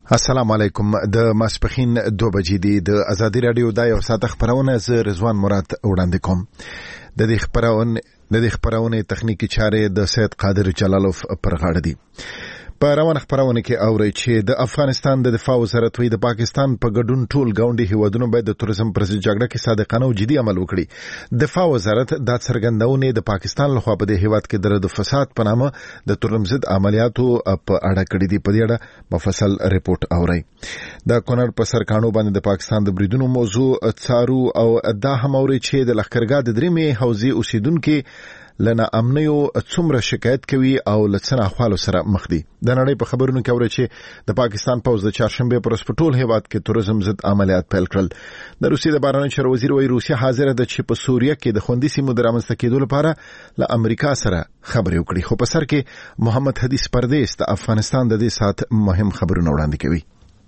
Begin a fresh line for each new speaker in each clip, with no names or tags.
السلام علیکم. د ماسپخین 2 بجې دی د ازادي رادیو د یو ساعت خبرونه ز رضوان مراد وړاندې کوم. د دې خبرونه تخنیکی چارې د سید قادر جلالوف پر غاړه دي. په روانه خبرونه کې اوري چې د افغانستان د دفاع وزارت وی د پاکستان په ګډون ټول گاونډي هیوادونو باید د توریزم پر جګړه کې صادقانه او جدي عمل وکړي. دفاع وزارت د څرګندونې د پاکستان لخوا په دې هیواد کې د فساد په نامه د تورم ضد عملیاتو په اړه کړې دي. په دې اړه مفصل ریپورت اوري. د کونړ په سرکانو باندې د پاکستان د بریدونو موضوع څارو او دا هم اوري چې د لښکرګاه د درېمې حوزې اوسیدونکو لنا امنیو څومره شکایت کوي او لڅنه احوال سره مخ دي. د نړۍ په خبرونو کې اوري چې د پاکستان پوز د چهارشنبه پر ټول هیواد کې توریزم ضد عملیات پیل کړل. د روسیې د بهرنی چارو وزیر وایي روسیا حاضر ده چې په سوریه کې د خوندي سیمو د رامنځته کېدو لپاره له امریکا سره خبرې وکړي. خو په سر کې محمد حدیث پردیس د افغانستان د دې سات مهم خبرونه وړاندې کوي.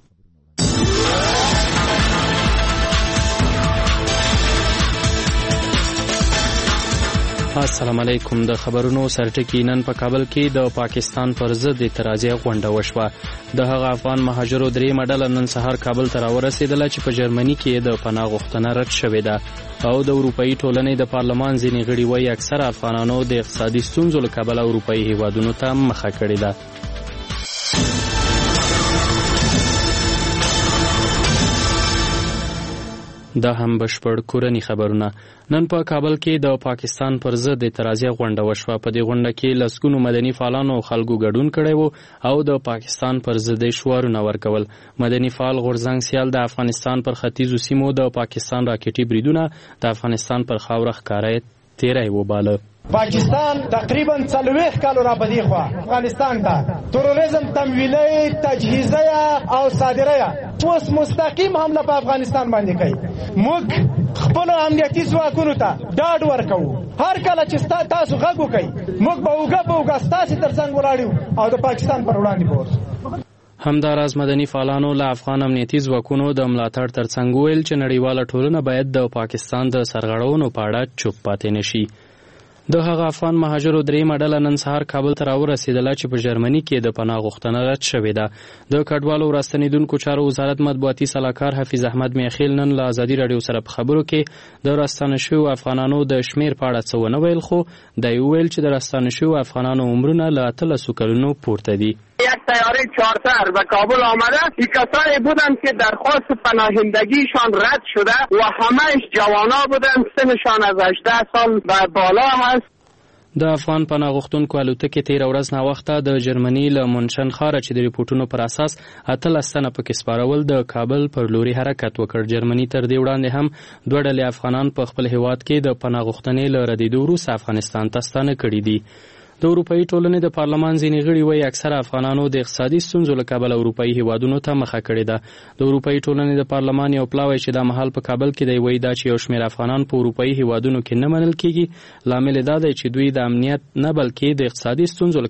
السلام علیکم. د خبرونو سرټکی نن په کابل کې د پاکستان پر ضد اعتراضي غونډه وشوه. د هغه افغان مهاجرو درې مډل نن سهار کابل ته راورسېدل چې په جرمني کې د پناه غوښتنه رد شوې ده او د اروپאי ټولنې د پارلمان ځینې غړي وایي اکثره افغانانو د اقتصادي ستونزو له کبله اروپאי هیوادونو ته مخه کړې ده. دا هم بشپړ کورنی خبرونه. نن په کابل کې د پاکستان پر ضد اعتراضي غونډه وشوه. په دې غونډه کې لسګونو مدني فعالانو خلکو ګډون کړی وو او د پاکستان پر ضد شعارونه ورکول. مدني فعال غورځنګ سیال د افغانستان پر ختیځو سیمو د پاکستان راکټي بریدونه د افغانستان پر خاوره ښکارای تیری وباله.
پاکستان تقریبا 40 کالو را بدی خو افغانستان ته تروریزم تمویلی تجهیزیه او صادریه اوس مستقیم حمله په افغانستان باندې کوي. موږ خپل امنیتي ځواکونو ته ډاډ ورکو. هر کله چې تاسو غږ وکړئ موږ به وګه ستاسو ترڅنګ ولاړو او د پاکستان پر وړاندې پورس.
همداراز مدني فعالانو له افغان امنیتي ځواکونو د ملاتړ ترڅنګ ویل چې نړیواله ټولنه باید د پاکستان د سرغړونو په اړه چوپ پاتې نشي. د هغه افغان مهاجرو درې مډل نن سهار کابل ته راورسېدل چې په جرمني کې د پناه غوښتنه رد شوې ده. د کډوالو راستنیدونکو چارو وزارت مطبوعاتي سلاکار حفیظ احمد میخیل نن له ازادي رادیو سره په خبرو کې د راستنه شویو افغانانو د شمیر په اړه څه ونه ویل، خو دا ویل چې د راستنه شویو افغانانو عمرونه له 13 کلونو پورته دي.
یک طیاره چارتر به کابل آمده. این کسانی بودند که درخواست پناهندگیشان رد شده و همهش جوانا بودند. سنشان از 18 سال به بالا هست.
د افغان پناه غوښتونکو الوتکې تیر ورځ ناوخته د جرمني له منشن ښاره چې د ریپورتونو پر اساس 18 تنه پکې سپارول د کابل پر لوري حرکت وکړ. جرمني تر دې وړاندې هم 2 ډلې افغانان په خپل هیواد کې د پناه غوښتنې له ردېدو وروسته افغانستان ته ستانه کړي دي. د اروپאי ټولنې د پارلمان ځینې غړي وایي اکثره افغانانو د اقتصادي ستونزو له کبله اروپאי هیوادونو ته مخه کړې ده. د اروپאי ټولنې د پارلمان یو پلاوی چې د مهال په کابل کې دی وایي دا چې یو شمېر افغانان په اروپאי هیوادونو کې نه منل کېږي. لامل دا دی چې دوی د امنیت نه بلکې د اقتصادي ستونزو له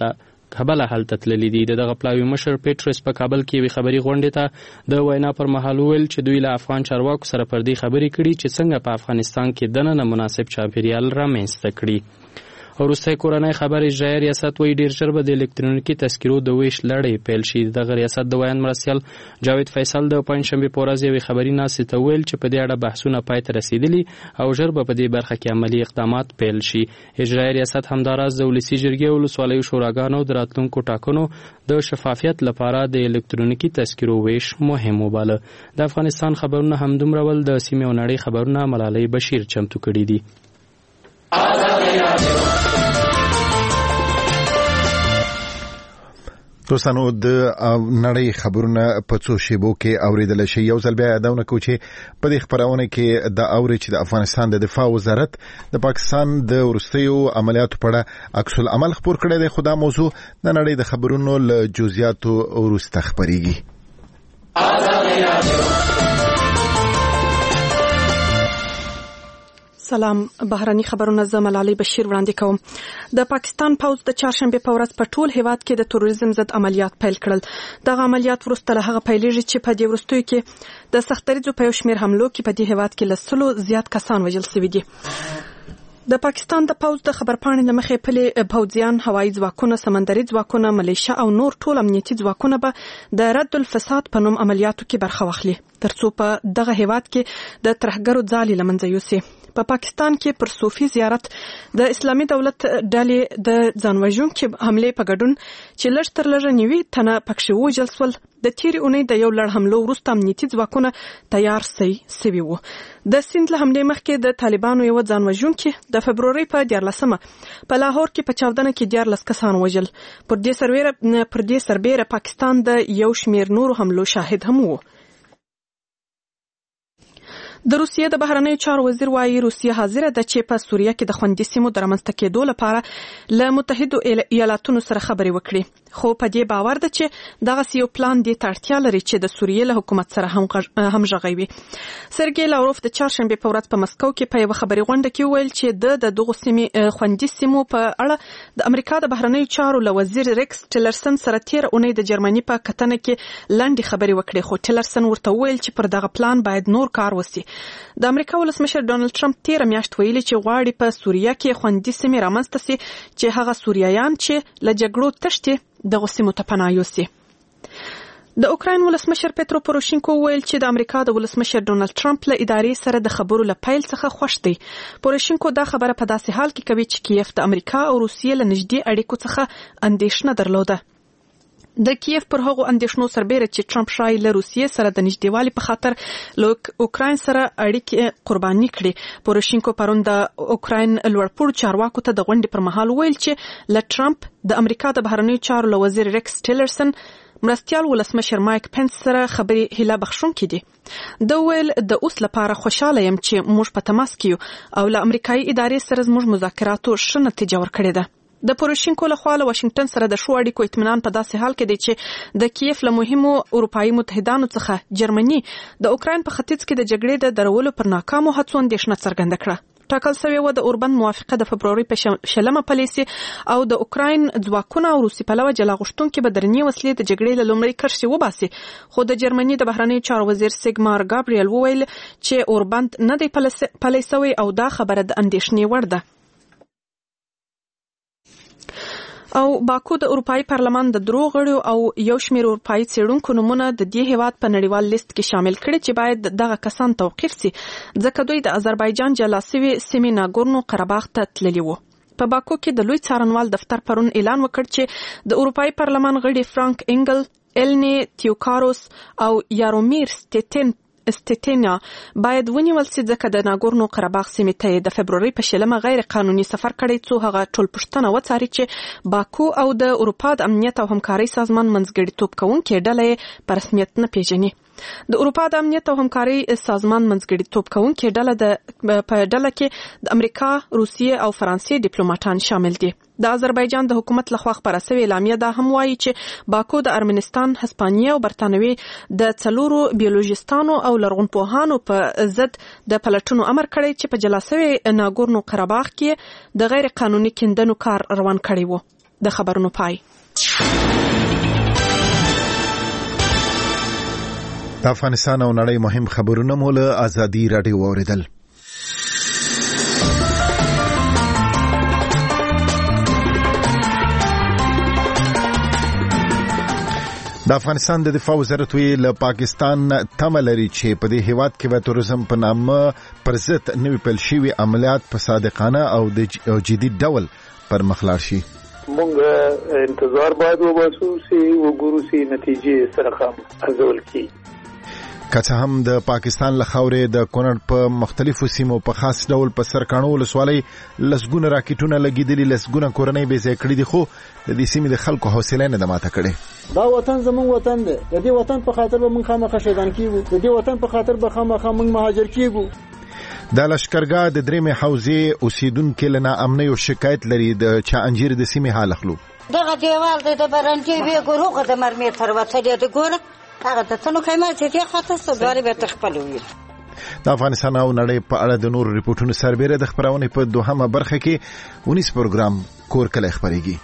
کبله هلته تللي دي. دغه پلاوی مشر پیټرس په کابل کې یوې خبري غونډې ته د وینا پر مهال وویل چې دوی له افغان چارواکو سره پر دې خبرې کړي چې څنګه په افغانستان کې دننه مناسب چاپیریال رامنځته کړي. وروستی کورنۍ خبر اجرایي ریاست وایي ډېر ژر به د الکترونیکي تذکرو د ویش لړۍ پیل شي. دغه ریاست د ویان مرستیال جاوید فیصل د پنجشنبې په ورځ یوې خبري ناستې ته ویل چې په دې اړه بحثونه پای ته رسېدلي او ژر به په دې برخه کې عملي اقدامات پیل شي. اجرایي ریاست همداراز د ولسي جرګې او ولسوالیو شوراګانو د راتلونکو ټاکنو د شفافیت لپاره د الکترونیکي تذکرو ویش مهم وباله. د افغانستان خبرونه همدومره ول. د سیمې او نړۍ خبرونه ملالۍ بشیر چمتو کړي دي.
دوستانو د نړۍ خبرونه په څو شیبو کې اوریدل شي. یو ځل بیا یادونه کوم چې په دې خبرونه کې د اوري چې د افغانستان د دفاع وزارت د پاکستان د ورستیو عملیاتو په اړه عکس العمل خبر کړی دی. خو دا موضوع د نړۍ د خبرونو له جزئیاتو وروسته خبريږي.
سلام. بهرني خبرونه زملالي بشیر وړاندې کوم. د پاکستان پوز د چهارشنبه په ورځ په ټول هیواد کې د تروریزم ضد عملیات پیل کړل. دغه عملیات وروسته له هغه پیلېږي چې په دې وروستیو کې د سختریزو په یو شمېر حملو کې په دې هیواد کې له 100 زیات کسان وژل شوي دي. د پاکستان د پوځ د خبرپاڼې له مخې پلي پوځیان، هوایي ځواکونه، سمندري ځواکونه، ملیشه او نور ټول امنیتي ځواکونه به د رد الفساد په نوم عملیاتو کې برخه واخلي ترڅو په دغه هیواد کې د ترهګرو ځالې له منځه یوسي. په پاکستان کې پر صوفي زیارت د اسلامي دولت ډلې د ځانوژونکو حمله په ګډون چې لږ تر لږه 90 تنه پکښې وژل شول. د تیرې اونۍ د یو لړ حملو وروسته امنیتي ځواکونه تیار سوي وو. د سند له حملې مخکې د طالبانو یو ځانوژونکي د فبروري په 14مه په لاهور کې په چاودنه کې 14 کسان وژل. پر دې سربېره پاکستان د یو شمېر نورو حملو شاهد هم وو. د روسیې د بهرنیو چارو وزیر وايي روسیه حاضره ده چې په سوریه کې د خوندي سیمو د رامنځته کېدو لپاره له متحدو ایالاتونو سره خبرې وکړي، خو په دې باور ده چې دغه یو پلان دې ته اړتیا لري چې د سوریې له حکومت سره هم غږوي. سرګی لاوروف د چهارشنبه په ورځ په مسکو کې په یو خبري غونډه کې ویل چې د دغه سیمې خوندي سیمو په اړه د امریکا د بهرنیو چارو له وزیر ریکس ټیلرسن سره تیر اونۍ د جرمني په کتنه کې لنډي خبري وکړي، خو ټیلرسن ورته ویل چې پر دغه پلان باید نور کار وسی. د امریکا ولسمشر ډونالد ټرمپ تیر میاشت ویلي چې غواړي په سوریه کې خوندي سیمې رامنځته سي چې هغه سوریایان چې له جګړو تښتي دغه سیمو ته پناه یوسي. د اوکراین ولسمشر پترو پوروشینکو ویل چې د امریکا د ولسمشر ډونالد ټرمپ له ادارې سره د خبرو له پیل څخه خوښ دی. پوروشینکو دا خبره په داسې حال کې کوي چې کیف د امریکا او روسیې له نږدې اړیکو څخه اندېښنه درلوده. د کیف پر هغو اندېښنو سربېره چې ټرمپ شایي له روسیې سره د نږدېوالي په خاطر له اوکراین سره اړیکې قرباني کړي. پوروشینکو پرون د اوکراین لوړپوړو چارواکو ته د غونډې پر مهال ویل چې له ټرمپ د امریکا د بهرنیو چارو له وزیر ریکس ټیلرسن مرستیال ولسمشر مایک پنس سره خبرې هیله بخښونکې دي. د ویل د اوس لپاره خوشاله یم چې موږ په تماس کې یو او له امریکایي ادارې سره زموږ مذاکراتو ښه نتیجه ورکړې ده. د پوروشینکو له خوا له واشنگټن سره د شو اړیکو اطمینان په داسې حال کې دی چې د کیف له مهمو اروپایي متحدانو څخه جرمني د اوکراین په ختیځ کې د جګړې د درولو پر ناکامو هڅو اندېښنه څرګنده کړه. ټاکل شوې وه د اوربند موافقه د فبروري په 20 پلیسي او د اوکراین ځواکونه او روسي پلوه جلا غوښتونکي به درنې وسلې د جګړې له لومړۍ کرښې وباسي، خو د جرمني د بهرنیو چارو وزیر سیګمار ګابریل وویل چې اوربند نه دی پلی شوی او دا خبره د اندېښنې وړ ده. او باکو د اروپایي پارلمان د درو غړو او یو شمېر اروپایي څېړونکو نومونه د دې هیواد په نړیوال لیست کې شامل کړي چې باید دغه کسان توقیف سي ځکه دوی د آذربایجان جلا سوي سیمې ناګورنو قرهباغ ته تللي وو. په باکو کې د لوی څارنوال دفتر پرون اعلان وکړ چې د اروپایي پارلمان غړي فرانک انګل، النی تیوکاروس او یارومیر استیتینا باید ونیول سي ځکه د ناګورنو قرهباغ سیمې ته د فبروري په 20 غیر قانوني سفر کړی څو هغه ټول پوښتنه وڅاري چې باکو او د اروپا د امنیت او همکارۍ سازمان منځګړیتوب کوونکې ډله په رسمیت نه پیژني. د اروپا د امنیت او همکارۍ سازمان منځګړیتوب کوونکې ډله په ډله کې د امریکا، روسیې او فرانسې ډیپلوماټان شامل دي. د آذربایجان د حکومت لخوا خپاره شوې اعلامیه دا هم وایي چې باکو د ارمنستان، هسپانیې او برتانوي د 4 بیولوژیستانو او لرغونپوهانو په ضد د پلټونو امر کړی چې په جلا شوي ناګورنو قرهباغ کې د غیر قانوني کیندنو کار روان کړی وو. د خبرونو پای.
د افغانستان او نړۍ مهم خبرونه مو له ازادي راډیو اوریدل. د افغانستان د دفاع وزارت له پاکستان تمه لري چې په دې هیواد کې به توریزم په نامه پر ضد نوي پیل شوي عملیات په صادقانه او جدي ډول پر مخ لاړ شي.
موږ انتظار باید وباسو چې وګورو چې نتیجې سره ارزول کیږي.
که څه هم د پاکستان له خاورې د کونړ په مختلفو سیمو په خاص ډول په سرکاڼو ولسوالۍ لسګونه راکټونه لګېدلي، لسګونه کورنۍ بې ځای کړي دي، خو د دې سیمې د خلکو حوصله نه ده ماته کړې.
دا وطن زموږ وطن دی، د دې وطن په خاطر به موږ خامخا شهیدان کیږو، د دې وطن په خاطر به خامخا موږ مهاجر کیږو.
د لشکرګاه د درېمې حوزې اوسیدونکو له ناامنۍ شکایت لري د چانجیر د سیمې حال اخلو.
دغه دیوال د برنډې وی ګروغه د مرمۍ تر وته دی ګوره هغه د تنو خیمه چې خاطر سوداري به تخپل وي.
د افغانستان او نړۍ په اړه د نور ریپورتونو سربېره د خبرونې په دوهمه برخه کې 19 پروګرام کور کله خبريږي.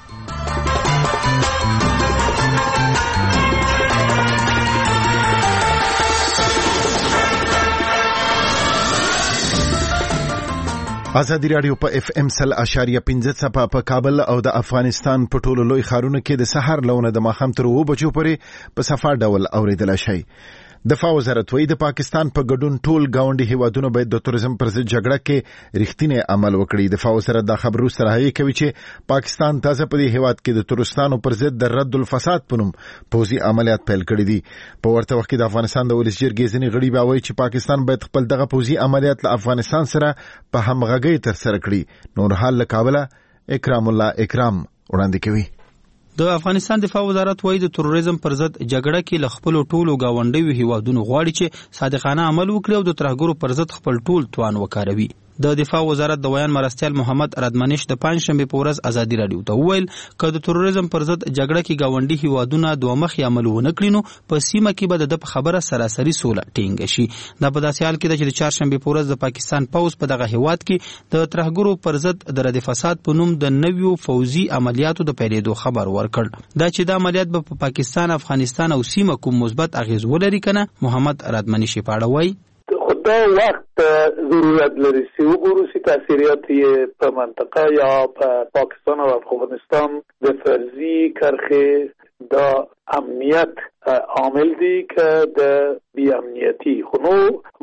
ازادي رادیو په اف ام 100.15 صفه په کابل او د افغانستان په ټولو لوی ښارونو کې د سحر لونه د ماښام تر 2 بجو پورې په صفه ډول اوریدل شي. دفاع وزارت وایي د پاکستان په ګډون ټول گاونډي هیوادونو باید د تورزم پر ضد جګړه کې رښتینی عمل وکړي. دفاع وزارت دا خبرو سره کوي چې پاکستان تازه په دې هیواد کې د تورستانو پر ضد د رد الفساد په نوم پوځي عملیات پیل کړي دي. په ورته وخت کې د افغانستان د ولس جرګې ځینې غړي باوي چې پاکستان باید خپل دغه پوځي عملیات له افغانستان سره په همغږۍ تر سره کړي. نور حال له کابل اکرام الله اکرام وړاندې کوي.
د افغانستان دفاع وزارت وایي د تروریزم پر ضد جګړه کې ل خپل ټولو گاونډیو هیوادونو غواړي چې صادقانه عمل وکړي او د ترهګرو پر ضد خپل ټول توان وکاروي. د دفاع وزارت د بیان مرستیال محمد ردمنش د پنځشنبه په ورځ ازادي رادیو ته وویل چې د تروریزم پر ضد جګړه کې گاونډي هیوادونه دوه مخي عمل ونه کړي نو په سیمه کې به د خبره سراسری سوله ټینګ شي. د په داسې حال کې چې د چهارشنبه په ورځ د پاکستان پوځ په دغه هیواد کې د ترهګرو پر ضد د رد فساد په نوم د نویو فوزي عملیاتو د پیلېدو خبر ورکړ. دا چې د عملیات په پاکستان، افغانستان او سیمه کوم مثبت اغیز ولري کنه محمد ردمنش پاړه وایي
دا وقت ضرورت لري چې وګورو چې تاثیرات یې په منطقه یا په پاکستان او افغانستان د فرضي کرخه د امنیت عامل دي که د بی امنیتی. خو نو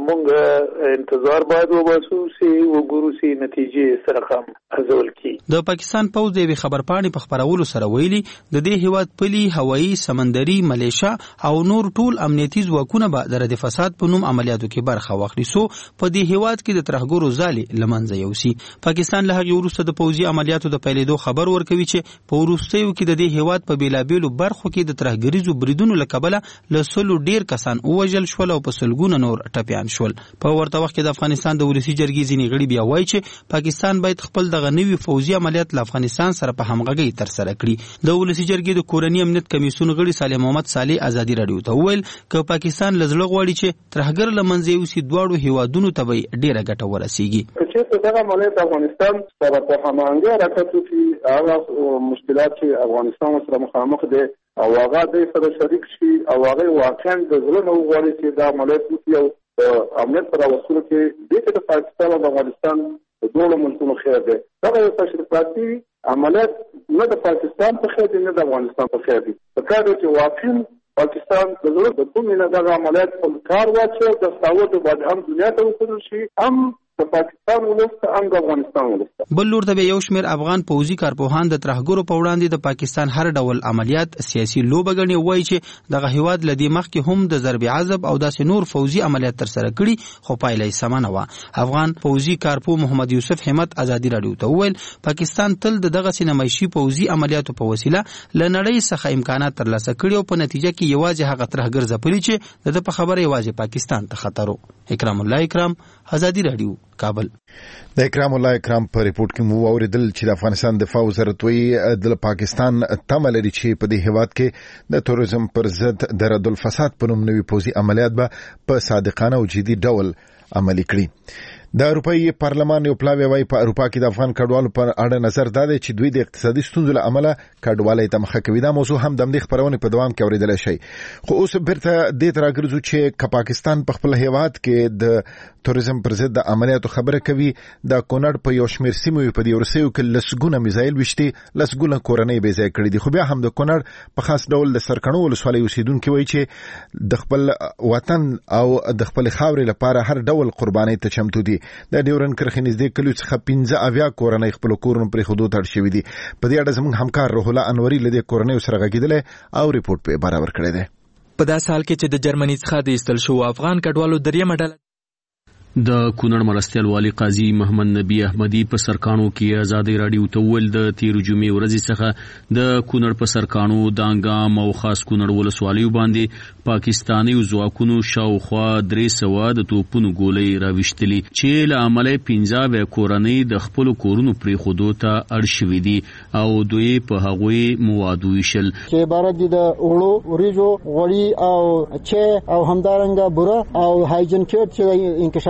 مونږ انتظار باید وباسو چې وګورو چې نتیجې سره هم ارزول کی.
د پاکستان پوځ د خبرپاڼې په خبرولو سره ویلي د دې هیواد پلي، هوایي، سمندري، ملیشیا او نور ټول امنیتي ځواکونه به د رد فساد په نوم عملیاتو کې برخه واخلي سو په دې هیواد کې د ترهګرو ځالې لمنځه یوسي. پاکستان له هغې وروسته د پوځي عملیاتو د پیلېدو خبر ورکوي چې په وروستیو کې د دې هیواد په بیلابیلو برخو کې د ترهګریزو بریدونو له کبله له سلو ډیر کسان ووژل شول او په سلګونه نور ټپیان شول. په ورته وخت کې د افغانستان د ولسی جرګې ځینې غړي بیا وایي چې پاکستان باید خپل دغه نوي فوزي عملیات له افغانستان سره په همغږۍ تر سره کړي. د ولسی جرګې د کورنی امنیت کمیسیون غړي صالح محمد صالح ازادي رادیو ته وویل چې پاکستان لزړه غواړي چې ترهګر لمنځه یوسي دواړو هیوادونو ته به ډیره ګټه ورسیږي.
چې دغه عملیات افغانستان سره په همغږۍ حرکت وکړي هغه مشکلات چې افغانستان سره مخامخ دي او هغه د سره شریک شي او هغه واقعا د ځل نو غواړي چې دا عملیات وکړي او امنیت پر وسیله کې د پاکستان او افغانستان د دوه ملکونو خیر دی. دا یو تشریفاتي عملیات نه د پاکستان په خیر دی نه د افغانستان په خیر دی. په کار دی چې واقعا پاکستان د ضرورت د کومې نه د عملیات په کار واچي د ثروت باندې هم دنیا ته وکړي شي هم د پاکستان ولسته هم د افغانستان ولسته.
بل لور ته یو شمیر افغان پوځي کارپوهان د ترهګرو په وړاندې د پاکستان هر ډول عملیات سیاسي لوبه ګڼي. وایي چې دغه هیواد لدی مخکې هم د ضرب عذاب او داسې نور فوزي عملیات تر سره کړي خو پایله یې سم نه و. افغان پوځي کارپو محمد یوسف همت ازادي رادیو ته وویل پاکستان تل دغه سینمایشي پوځي عملیاتو په وسیله لنړۍ څخه امکانات ترلاسه کړي او په نتیجه کې یوازې هغه ترهګر ځپلي چې د په خبره یوازې پاکستان ته خطر و. اکرام الله اکرام ازادي رادیو کابل.
د اکرام الله اکرام په ریپورت کې مو اوریدل چې د افغانستان دفاع وزارت وایي د پاکستان تمه لري چې په دې هیواد کې د تروریزم پر ضد د رد الفساد په نوم نوي پوځي عملیات به په صادقانه او جدي ډول عملي کړي. د اروپאי پارلمان یو پلاوی وایي په اروپا کې د افغان کډوالو پر اړه نظر داده چې دوی د اقتصادي ستونزو له امله کډوالۍ ته مخه کوي. دا موضوع هم د دې خبرونې په دوام کې اوریدل شي. خو اوس بیرته دې تر راګرځو چې پاکستان په خپل هیواد کې د تروریزم پر ضد د عملیاتو خبره کوي. د کونړ په یو شمیر سیمو په دې ورسېو کې لسګونه میزایل وشتي لسګونه کورنۍ بې ځای کړي دي. خو بیا هم د کونړ په خاص ډول د سرکڼو ولسوالۍ اوسیدونکو وایي چې د خپل وطن او د خپل خاورې لپاره هر ډول قربانۍ ته چمتو دي. د ډیورن کرخې نږدې کلیو څخه 15 کورنۍ خپل کورونو پرې خودو تړ شوي دي. په دې اړه زموږ همکار روح الله انوري له دې کورنۍ سره غږیدلی او ریپورت په برابر کړی دی.
په داسې حال کې چې د جرمني څخه د ایستل شو افغان کډوالو دریمه ډله
د کونړ مرستیال والی قاضي محمد نبی احمدی په سرکانو کې ازادي رادیو ته ویل د تیر جمعې ورځې څخه د کونړ په سرکانو دانګام او خاص کونړ ولسوالیو باندې پاکستاني ځواکونو شاوخوا 300 د توپونو ګولۍ راوښتلې چې له عمله 15 کورنۍ د خپل کورونو پرې خودو ته اړ شوې دي او دوی په هغوی موادو ویشل
چې عبارت دي د اورو وریجو غوړي او چې او همدارنګه بوره او هایجن کټ چې انکشاف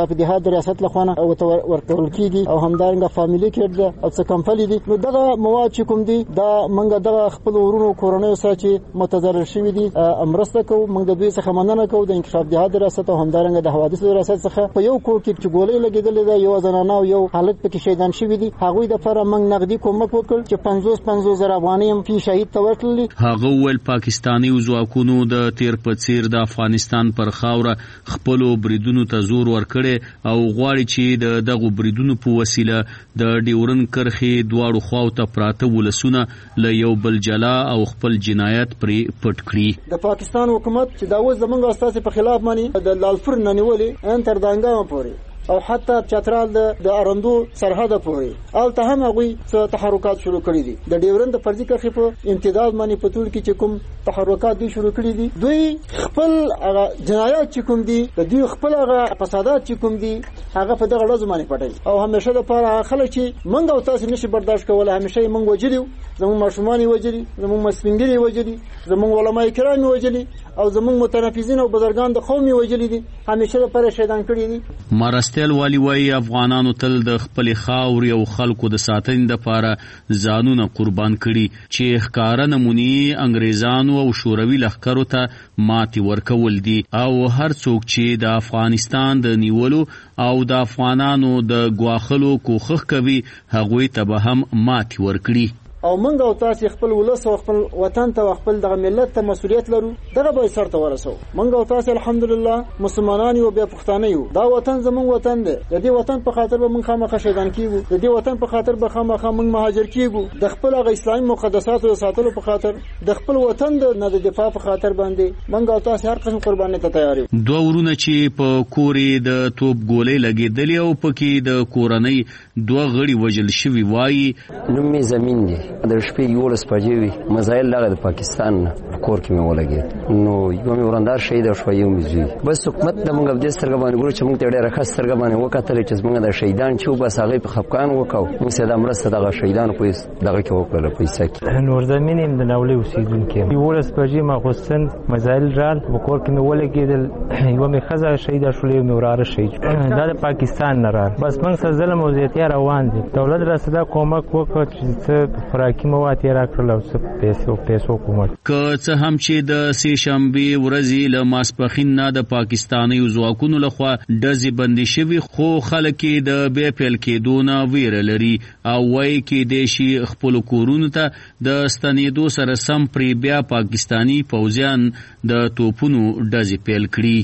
انکشاف دهات ریاست لخوانه او ورکول کیږي او همدارنګه فاميلي کېټ ده او څه کمپلي دي. نو دغه مواد چې کوم دي دا منګه دغه خپل ورونو کورونو سره چې متضرر شوي دي امرسته کوو. منګ د دوی څخه مننه کوو د انکشاف دهات ریاست او همدارنګه د حوادث ریاست څخه په یو کور کې چې ګولې لګیدلې ده یو زنانه او یو حالت پکې شهیدان شوي دي هغوی د لپاره موږ نقدي کومک وکړ چې 50 زره افغانۍ هم فی شهید ته ورکړلې.
هغه ول پاکستاني ځواکونو د تیر په څیر د افغانستان پر خاوره خپل بریدونو ته زور ورکړي او غواړي چې دغه بریدونو په وسیله د ډیورن کرخي دواړو خواو ته پراته ولسونه له یو بل جلا او خپل جنایت پرې پټ کړي.
د پاکستان حکومت چې دا اوس زمونږ استاد په خلاف باندې د لالفور نه نیولې ان تر دانګام پورې او حتی چترال د ارندو سرحد پورې الته هم هغوی څه تحرکات شروع کړي دي. د ډیورن د فرضي کرښې په امتداد باندې په ټول کې چې کوم تحرکات دي شروع کړي دي دوی خپل جنایات چې کوم دي د دوی خپل فسادات چې کوم دي هغه په دغه ورځ باندې پټي او همیشه د لپاره خلک چې منګ او تاسو نشي برداشت کولای همیشه منګ وجلیو زموږ ماشومان وجلی زموږ مسپنګری وجلی زموږ علماء کرام وجلی او زموږ متنفذین او بزرګان د قوم وجلی دي همیشه د لپاره شهیدان کړي دي.
مرستل والی وای افغانانو تل د خپل خاوري او خلکو د ساتنې لپاره ځانونه قربان کړي چې ښکارا نمونی انګریزانو او شوروي لښکرو ته ماتي ورکول دي او هر څوک چې د افغانستان د نیولو او د افغانانو د غواخلو کوخخ کوي هغوی ته به هم ماتي ورکړي.
او منګ او تاسو خپل ولس او خپل وطن ته خپل دغه ملت ته مسؤلیت لرو دغه به سر ته ورسو. منګ او تاسو الحمدلله مسلمانان یو بیا پښتانه یو دا وطن زموږ وطن دی د دې وطن په خاطر به موږ خامخا شهیدان کیږو د دې وطن په خاطر به خامخا موږ مهاجر کیږو د خپل اسلامي مقدساتو ساتلو په خاطر د خپل وطن د دفاع په خاطر باندې منګ او تاسو هر قسم قرباني ته تیار یو.
دوه ورونه چې په کورې د توپ ګولې لګېدلې او پکې د کورنۍ دوه غړي وژل شوي وایي
نوم می زمين دی د شپې یو لس بجې وي مزایل لغه د پاکستان کور کې مې ولګید نو یو مې ورندار شهید شو یو مې زوی بس حکومت د موږ د سترګ باندې ګورو چې موږ ته ډېر راخه سترګ باندې وکړل چې موږ د شهیدان چې بس هغه په خفقان وکاو موږ سره د مرسته دغه شهیدان په دغه کې وکړل پیسې کې
نور زمين هم د ناولې اوسیدونکو یو لس بجې ما غوستن مزایل رال په کور کې مې ولګیدل یو مې خزه شهید شو یو مې وراره شهید دا د پاکستان نه رال بس موږ سره ظلم او زیاتیا روان دي دولت را صدا کومک وکړ چې څه خوراکي مواد یې راکړل او څه پیسو کومک
که څه هم چې د سې شنبې ورځې له ماسپښین نه د پاکستاني ځواکونو لخوا ډزې بندي شوي خو خلک د بیا پیل کېدو نه ویره لري او وایي کېدای شي خپلو کورونو ته د ستنېدو سره سم پرې بیا پاکستاني پوځیان د توپونو ډزې پیل کړي.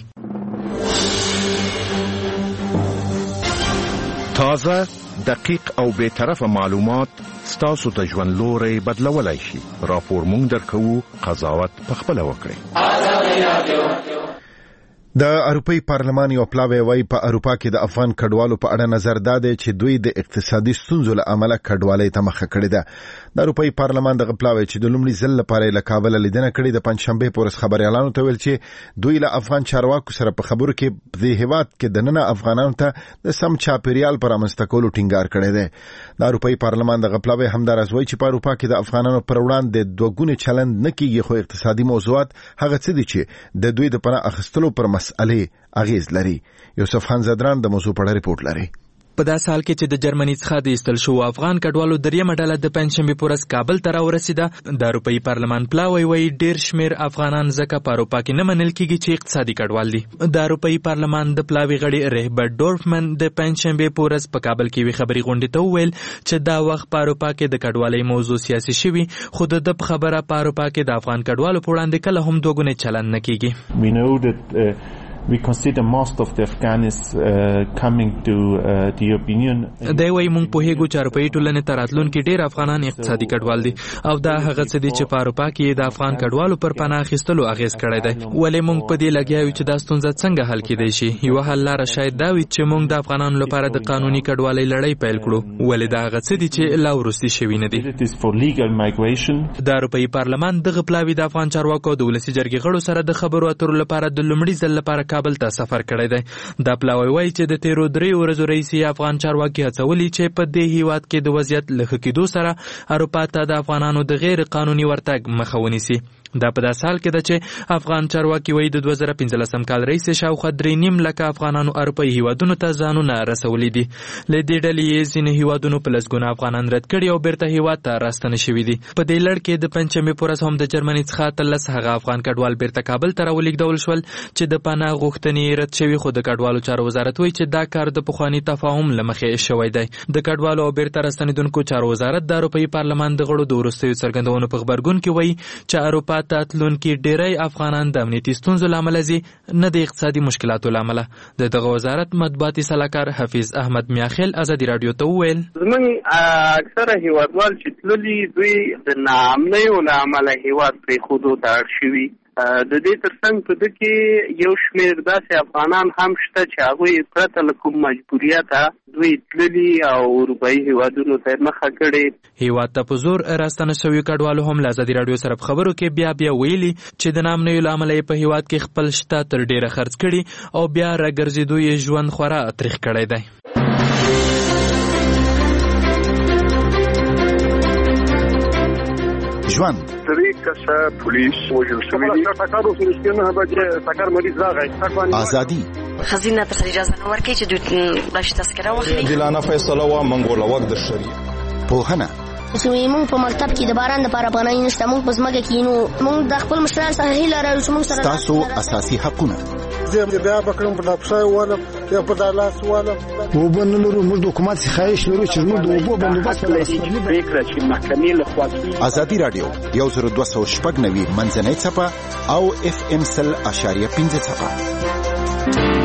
تازه دقیق او بی‌طرفه معلومات ستاسو ته ژوند لوري بدلولای شي. راپور مونږ درکوو قضاوت پخپله وکړئ.
د اروپای پارلمان یو پلاوی وای په اروپا کې د افغان کډوالو په اړه نظر داده چې دوی د اقتصادي ستونزو له امله کډوالۍ ته مخه کړې ده. د اروپای پارلمان دغه پلاوی چې د لومړي ځل لپاره له کابل لیدنه کړې د پنځشنبه پورس خبريالانو ته ویل چې دوی له افغان چارواکو سره په خبرو کې د هیواد کې د نننه افغانانو ته د سم چاپیریال پر امستکولو ټینګار کړی دی. د اروپای پارلمان دغه پلاوی همدار ازوي چې په اروپا کې د افغانانو پر وړاندې دوګونی چلند نه کیږي خو اقتصادي موضوعات هغه څه دي چې د دوی د پناه اخیستلو پر مسئله اغیز لري. یوسف خان زدران د موضوع په اړه ریپورت لري.
په داسې حال کې چې د جرمني څخه د ایستل شو افغان کډوالو دریمه ډله د پنځشنبې په ورځ کابل ته راورسېده. د اروپایي پارلمان پلاوی وایي ډېر شمېر افغانان ځکه په اروپا کې نه منل کېږي چې اقتصادي کډوال دي. د اروپایي پارلمان د پلاوي غړي رهبرت ډورفمن د پنځشنبې په ورځ په کابل کې یوې خبري غونډې ته وویل چې دا وخت په اروپا کې د کډوالۍ موضوع سیاسي شوي خو د ده په خبره په اروپا کې د افغان کډوالو په وړاندې کله هم دوګونی چلند نه کېږي.
We consider most of the Afghans coming to the European Union.
دا وایي موږ پوهیږو چې اروپایي ټولنې ته راتلونکي ډېر افغانان اقتصادي کډوال دي او دا هغه څه دي چې په اروپا کې د افغان کډوالو پر پناه اخیستلو اغیز کړی دی. ولې موږ په دې لګیا یو چې دا ستونزه څنګه حل کېدای شي؟ یوه حل لاره شاید دا وي چې موږ د افغانانو لپاره د قانوني کډوالۍ لړۍ پیل کړو. ولې دا هغه څه دي چې لا وروستي شوي نه دي. د اروپایي پارلمان دغه پلاوي د افغان چارواکو د ولسي جرګې غړو سره د خبرو اترو لپاره د لومړي ځل لپاره کابل ته سفر کړی دی. دا پلاوی وایي چې د تیرو 3 ورځو رئیسي افغان چارواکي هڅولي چې په دې هیواد کې د وضعیت له ښه کېدو سره اروپا ته د افغانانو د غیر قانوني ورتګ مخه ونیسي. دا په داسې حال کې ده چې افغان چارواکي وایي د 2015 کال راهیسې شاوخوا 3.5 لکه افغانانو اروپایي هیوادونو ته ځانونه رسولي دي. له دې ډلې یې ځینې هیوادونو په لسګونه افغانان رد کړي او بیرته هیواد ته راستنه شوي دي. په دې لړ کې د پنجشنبې په ورځ هم د جرمني څخه 13 هغه افغان کډوال بیرته کابل ته راولېږدول شول چې د پناه غوښتنې رد شوي، خو د کډوالو چارو وزارت وایي چې دا کار د پخواني تفاهم له مخې شوی دی. د کډوالو او بیرته راستنېدونکو چارو وزارت د اروپایي پارلمان د غړو د وروستیو څرګندونو په غبرګون کې وایي چې اروپا ته تلونکي ډېری افغانان د امنیتي ستونزو له امله ځي، نه د اقتصادي مشکلاتو له امله. د دغه وزارت مطبوعاتي سلاکار حفیظ احمد میاخیل ازادي راډیو ته وویل
زموږ اکثره هیوادوال چې تللي دوی د ناامنیو له امله هیواد پرېښودو ته اړ شوي. د دې ترڅنګ په ده کې یو شمېر داسې افغانان هم شته چې هغوی پرته له کوم مجبوریته دوی تللي او اروپایي هیوادونو ته یې مخه کړې.
هیواد ته په زور راستنه شوي کډوالو هم له ازادي راډیو سره په خبرو کې بیا ویلي چې د ناامنیو له امله یې په هیواد کې خپل شته تر ډېره خرڅ کړي او بیا راګرځېدو یې ژوند خورا تریخ کړی دی.
ژوند
3 کسه پولیس وژل شوي دي. ټکر وشو نه به ټکر مریض راغی.
ازادي
خزینه ته اجازه نه ورکړي چې دوی راشي تذکره واخلي.
عادلانه فیصله و منګوله وخت د شریعت
پوهنه
موږ په مکتب کې د باران لپاره پناه نشته، موږ په ځمکه کې نو موږ د خپل مشران څخه هیله لرو چې موږ سره
تاسو اساسي حقونه
زه بیا بکرم په لپسای ولم یا په لاس ولم
وبنلو موږ د حکومت څخه خواهش لرو چې موږ د اوبو بندوبست
فکر چې محکمې له خوا
ازادي راډیو 10290 منځنۍ څپه او FM 100.5 څپه.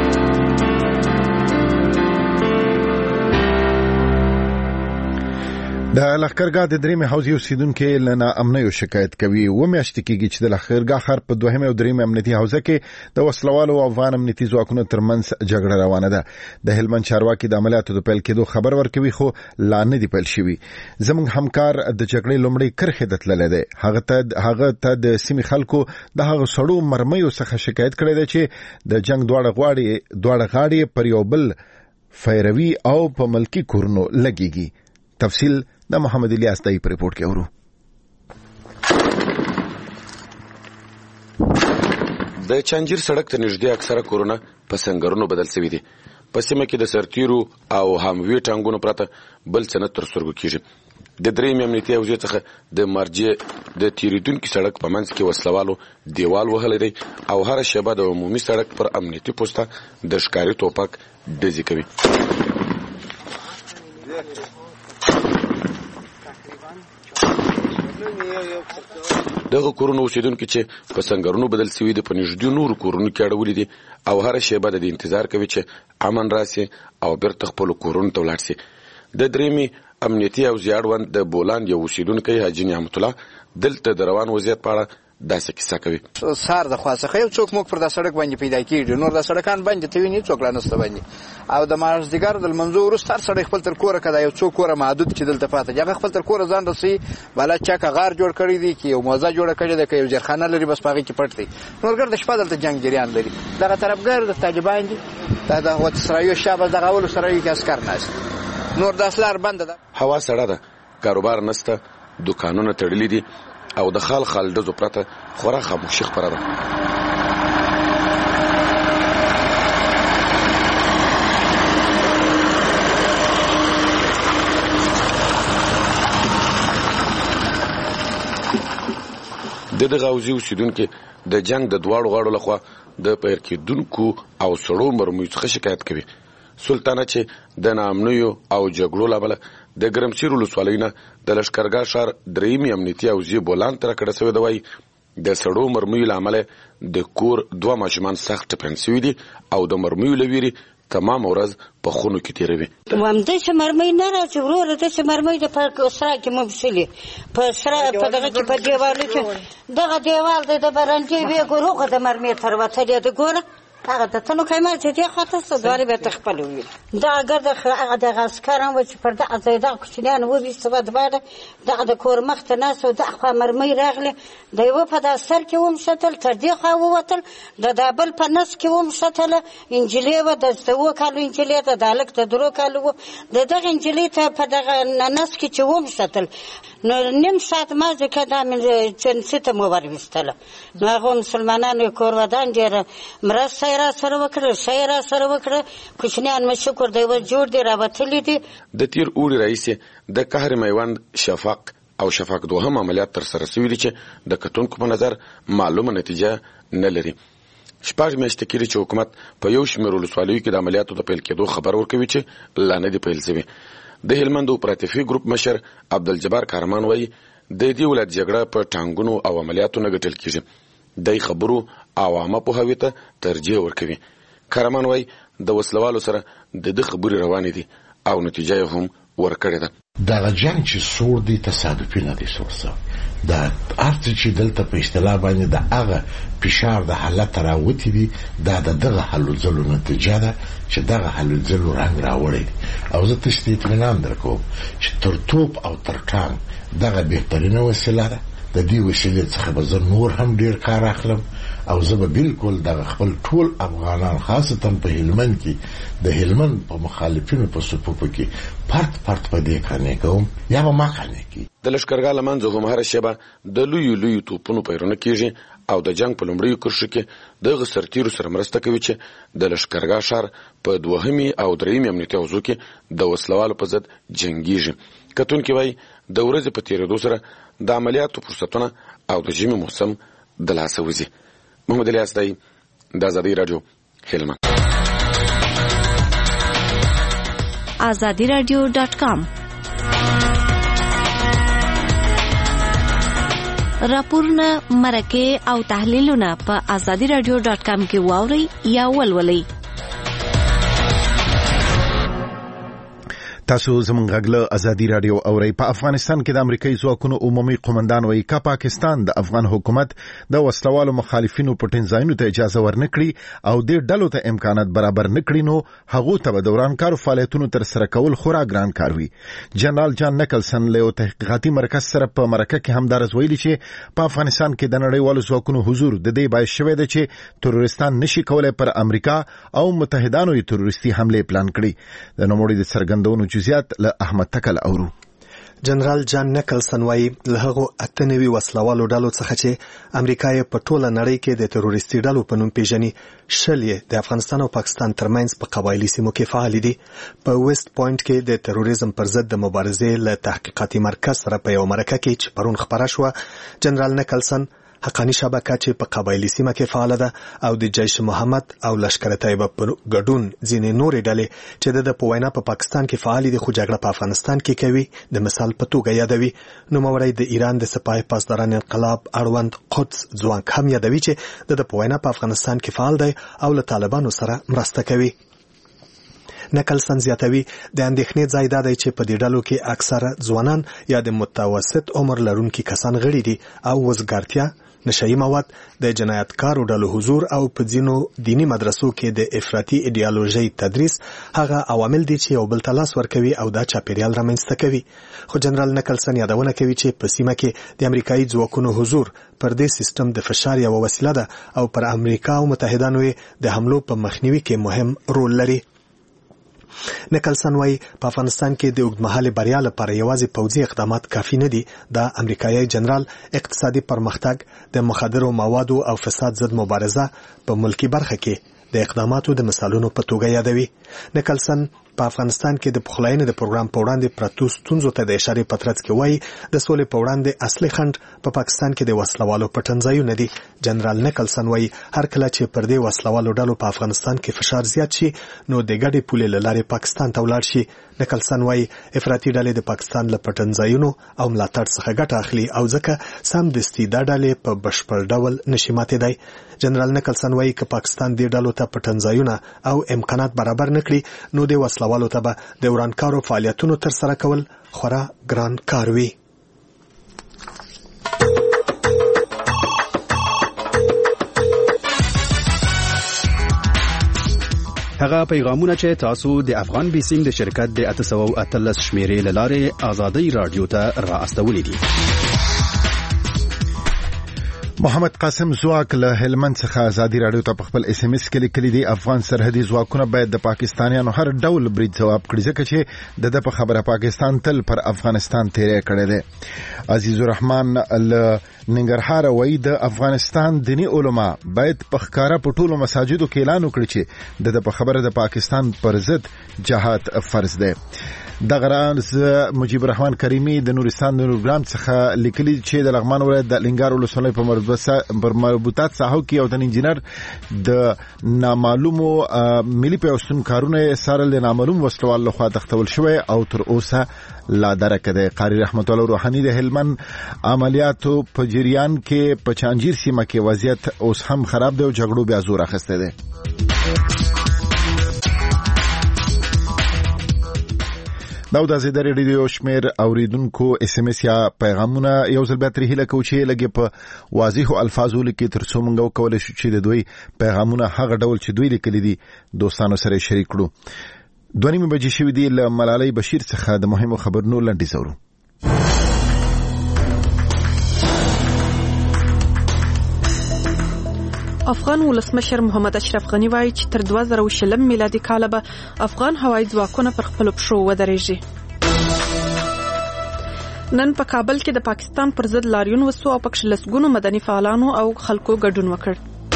د لښکرګاه د درېمې حوزې اوسیدونکو له ناامنیو شکایت کوي. میاشتې کېږي چې د لښکرګاه ښار په دوهمه او درېمه امنیتي حوزه کې د وسلوالو او افغان امنیتي ځواکونو ترمنځ جګړه روانه ده. د هلمند چارواکي د عملیاتو د پیل کېدو خبر ورکوي، خو لا نه دی پیل شوی. زموږ همکار د جګړې لومړی کرښې ته تللی دی. هغه ته د سیمې خلکو د هغه سړو مرمیو څخه شکایت کړی دی چې د جنگ دواړه غاړې پر یو بل فیروي او په ملکی کورونو لګیږي. تفصیل د محمد الیاس دای په ریپورت کې اورو.
د چنجیر سړک ته نږدې اکثره کورونه په سنگرونو بدل شوي دي. په سیمه کې د سرتیرو او هموي ټانګونو پرته بل څه نه تر سترګو کېږي. د درېیمې امنیتي حوزې څخه د مرجع د تیریدونکي سړک په منځ کې وسلوالو دیوال وهلی دی او هره شیبه د عمومي سړک پر امنیتي پوسته د ښکاري ټوپک ډزې کوي. دغه کورونو اوسیدونکو چې په سنگرونو بدل شوي دي په نږدې نورو کورونو کې اړولي دي او هره شیبه د انتظار کوي چې امن راسي او بیرته خپل کورونو ته ولاړ شي. د درېیمې امنیتي حوزې اړوند د بولان یو اوسیدونکی حاجي نعمت الله دلته د روان وضعیت په اړه داسې کیسه کوي.
سار د خوا څخه یو څوک موږ پر د سړک باندې پیدا کیږي، نور د سړکان باندې ته ویني څوک لا نسته باندې او د مازدیګر د منځو وروسته هر سړی خپل تر کوره کده یو څوک کوره محدود چې دلته پاتې هغه خپل تر کوره ځان رسي بالا چاکه غار جوړ کړی دی چې یو موزه جوړه کړی دی که یو جرخانه لري بس پاغي کې پټ دی. نورګر د شپه دلته جنگ جریان لري. دغه طرفګر د طالبان دي د هوت اسرائیل شابه دغه اول اسرائیل کې عسكر ناست، نور د اسلار بند ده.
هوا سړه ده، کاروبار نسته، دکانونه تړلي دي او د خال ډزو پرته خورا خاموشي خپره ده. د دغه حوزې اوسیدونکي د جنگ د دواړو غاړو لخوا د پیر کېدونکو او سړو مرمیو څخه شکایت کوي. سلطانه چې د ناامنیو او جګړو له امله د ګرمسیر ولسوالۍ نه د لښکرګاه ښار درېیمې امنیتي حوزې بولان ته راکړه شوې ده. وایي د سړو مرمیو له امله د کور 2 ماشومان سخت ټپیان شوي دي او د مرمیو له ویرې تمام ورځ په خونو کې تېروي.
همداسې مرمۍ نه راځي وروره، داسې مرمۍ د په سره کې مبسلي په سره په دغه کې په دیوالو کې دغه دیوال دی د برنډې وې ګوروغه د مرمۍ تر وتلې ده ګوره هغه د تنو کایمه چې دی خاطر سوداري به تخپل وي دا اگر هغه د غاسکارم و چې پر د ازیدا کوچنیان و بي سبا د باندې د کور مخته ناس او د خوا مرمۍ راغله د یو په د سر کې وم شتل تر دې خوا ووتل د دابل په نس کې وم شتل انجلې و د سو کالو انجلې ته د الک ته درو کالو د دغه انجلې ته په دغه نس کې چې وم شتل نو نیم ساعت ما ځکه دا مې چنسته مو ورستله نو هغه مسلمانانو کور ودان ډیر مرسته را سره وکړه شهر سره وکړه کوچنیان مې شکر دی و جوړ دی راوتلې دي
د تیر اوړي رئیس د قهر میوند شفاق او شفاق دوهم عملیات تر سره شوي دي چې د کتونکو په نظر معلومه نتیجه نه لري. شپږ میاشتې کېږي چې حکومت په یو شمېر ولسوالیو کې د عملیاتو د پیل کېدو خبر ورکوي چې لا نه دي پیل شوي. د هلمند اپراتیفي ګروپ مشر عبدالجبار کارمان وایي د دې ولایت جګړه په ټانګونو او عملیاتو نه ګټل کېږي. د خبرو عوامه پوهاوي ته ترجیح ورکوي. کارمان وایي د وسلوالو سره د خبرې روانې دي او نتیجه هم ورکړې ده.
دغه جنگ چې سور دی تصادفي نه دی سورسه دا ارڅ چې دلته په اصطلاح باندې د هغه فشار د حالت راوتی دي دا دغه حل ځلو نتیجه ده چې دغه حل ځلو رنګ راوړي او زه تاسو ته اطمینان درکوم چې تر توپ او تر ټانک دغه بهترینه وسیله ده. د دې وسیلې څخه به زه نور هم ډیر کار اخلم او زه به بالکل دغه خپل ټول افغانان خاصتا په هلمند کې د هلمند په مخالفینو په صفوفو کې پرت په دې کارنه کوم یا به ما کارنه کوي.
د لښکرګاه لمنځه هم هر شبه د لوی توپونو پیرونه کیږي او د جنگ په لومړیو کرښو کې د سرتیرو سره مرسته کوي چې د لښکرګاه ښار په دوهمي او دریمي امنیتي حوزو کې د وسلوالو په ضد جنگیږي. کتونکي وایي د ورځې په تیریدو سره د عملیاتو فرصتونه او د ژمي موسم د لاسه وځي. محمد الیاس دی د آزادی رادیو هلمند.
azadiradio.com راپورونه مرکه او تحلیلونه په azadiradio.com کې واوري یا ولولئ.
تاسو زمونږ غږ آزادی رادیو اورئ. په افغانستان کې د امریکایي ځواکونو عمومي قومندان وایي که پاکستان د افغان حکومت د وسلوالو مخالفینو پټنځایونو ته اجازه ورنکړي او د ډلو ته امکانات برابر نکړي نو هغه ته به دوران کارو فعالیتونو تر سره کول خورا ګران کار وي. جنرال جان نکلسن له تحقیقاتي مرکز سره په مرکه کې همدارز ویلي چې په افغانستان کې د نړیوالو ځواکونو حضور د دې باعث شوی دی چې تروریستان نشي کولای پر امریکا او متحدانو یې تروریستي حمله پلان کړي. د نوموړي د څرګندونو جزئیات له احمد تکل اورو.
جنرال جان نکلسن وایي له هغو 98 وسلوالو ډلو څخه چې امریکا یې په ټوله نړۍ کې د تروریستي ډلو په نوم پیژني 60 د افغانستان او پاکستان ترمنځ په قبایلي سیمو کې فعال دي. په ویسټ پوینټ کې د تروریزم پر ضد د مبارزې له تحقیقاتي مرکز سره په یو مرکه کې چې پرون خبره شوه جنرال نکلسن حقانی شبکه چې په قبایلی سیمه کې فعال ده او د جیش محمد او لشکره طیبه په ګډون ځینې نورې ډلې چې د پوینا په پاکستان کې فعال دي خو جګړه په افغانستان کې کوي د مثال په توګه یادوي. نوموړی د ایران د سپاه پاسداران انقلاب اړوند قدس ځوانک هم یادوي چې د پوینا په افغانستان کې فعال دی او له طالبانو سره مرسته کوي. نکلسن زیاتوي د اندېښنې ځای دا دی چې په دې ډلو کې اکثره ځوانان یا د متوسط عمر لرونکي کسان غړي دي او وزګارتیا نشئی مواد د جنایتکارو ډلو حضور او په ځینو دینی مدرسو کې د افراطي ایډیالوژي تدریس هغه عوامل دي چې یو بل ته لاس ورکوي او دا چاپیریال رامنځته کوي. خو جنرال نکلسن یادونه کوي چې په سیمه کې د امریکایي ځواکونو حضور پر دې سیستم د فشار یوه وسیله ده او پر امریکا او متحدانو د حملو په مخنیوي کې مهم رول لري. نکلسن وایي په افغانستان کې د اوږدمهاله بریا لپاره یوازې پوځي اقدامات کافي نه دي. د امریکایي جنرال اقتصادي پرمختګ د مخدرو موادو او فساد ضد مبارزه په ملکی برخه کې د اقداماتو د مثالونو په توګه یادوي. نکلسن په افغانستان کې د پخلاینې د پروګرام په وړاندې پرتو ستونزو ته د اشارې په ترڅ کې وایي د سولې په وړاندې اصلي خنډ په پاکستان کې د وسلوالو پټنځایونه دي. جنرال نکلسن وایي هر کله چې پر دې وسلوالو ډلو په افغانستان کې فشار زیات شي نو د ګډې پولې له لارې پاکستان ته ولاړ شي. نکلسن وایي افراطي ډلې د پاکستان له پټنځایونو او ملاتړ څخه ګټه اخلي او ځکه سمدستي دا ډلې په بشپړ ډول نشي ماتېدای. جنرال نکلسن وایي که پاکستان دې ډلو ته پټنځایونه او امکانات برابر نکړي نو د وسلوالو ته به د ورانکارو فعالیتونو تر سره کول خورا ګران کار وي.
هغه پیغامونه چې تاسو د افغان بیسیم د شرکت د 813 شمیرې لاره آزادۍ رادیو ته را استولې دي.
محمد قاسم زواک له هلمند څخه آزادي رادیو ته خپل اس ام اس کې لیکلي دي افغان سرحدي ځواکونه باید د پاکستانیانو هر ډول برید جواب کړي ځکه چې د په خبره پاکستان تل پر افغانستان تیرې کړې ده. عزیز الرحمن له ننګرهار وایي د افغانستان دینی علما باید په ښکارا په ټولو مساجدو کې اعلان وکړي چې د په خبره د پاکستان پر ضد جهاد فرض ده. د غران مجيب الرحمن کریمی د نورستان د نورګرام څخه لیکلي چې د لغمان ولایت د لنګار ولسوالۍ په مربوطات ساحو کې یو د انجینر د نامعلومو ملي پیوستون کارونه سارل د نامعلوم وسلوال لخوا تختول شوی او تر اوسه لا درکه ده. قاری رحمت الله روحانی د هلمند عملیاتو په جریان کې په چانجیر سیمه کې وضعیت اوس هم خراب دی او جګړو بیا زور اخیسته ده. دا د ازادي رادیو شمیر اوریدونکو اس ام اس یا پیغامونه یو ځل بیا تر هیله کوي چې لګي په واضح الفاظو لیکي تر څو موږ کولای شو چې د دوی پیغامونه هغه ډول چې دوی لیکلي دي دوستانو سره شریک کړو. 2:30 بجې شوې دي له ملالۍ بشیر څخه د مهمو خبرونو لنډیز اورو.
افغان ولسمشر محمد اشرف غنی وایي چې تر 2020 میلادي کال به افغان هوایي ځواکونه پر خپل پښو ودرېږي. نن په کابل کې د پاکستان پر ضد لاریون وسو او پکښ لسګونو مدني فعالانو او خلکو ګډون وکړ.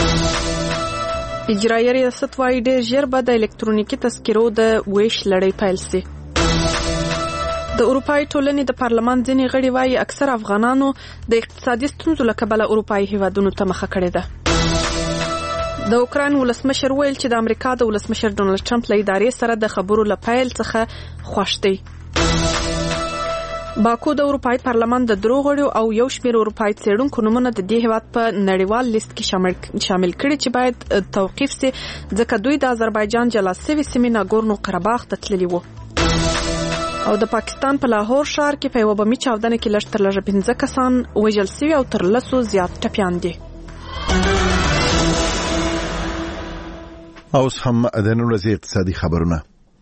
اجرایي ریاست وایي ډېر ژر به د الکترونیکي تذکرو د ویش لړۍ پیل شي. د اروپای ټولنې د پارلمان ځینې غړي وایي اکثر افغانانو د اقتصادي ستونزو له کبله اروپای هیوادونو ته مخه کړې ده. د اوکراین ولسمشر ویل چې د امریکا د ولسمشر ډونالد ټرمپ له ادارې سره د خبرو لپاره څخه خوښ دی. باکو د اروپای پارلمان د درو غړو او یو شمېر اروپای څېړونکو نومونه د دې هیواد په نړیوال لیست کې شامل کړي چې باید توقیف شي ځکه دوی د آذربایجان جلا شوي سیمې ناګورنو قرهباغ ته تللي وو. او د پاکستان په لاهور ښار کې په یوه بمي چاودنه کې لږ تر لږه 15 کسان وژل شوي او تر 10 زیات ټپیان دي.
اوس هم د نن ورځې اقتصادي خبرونه.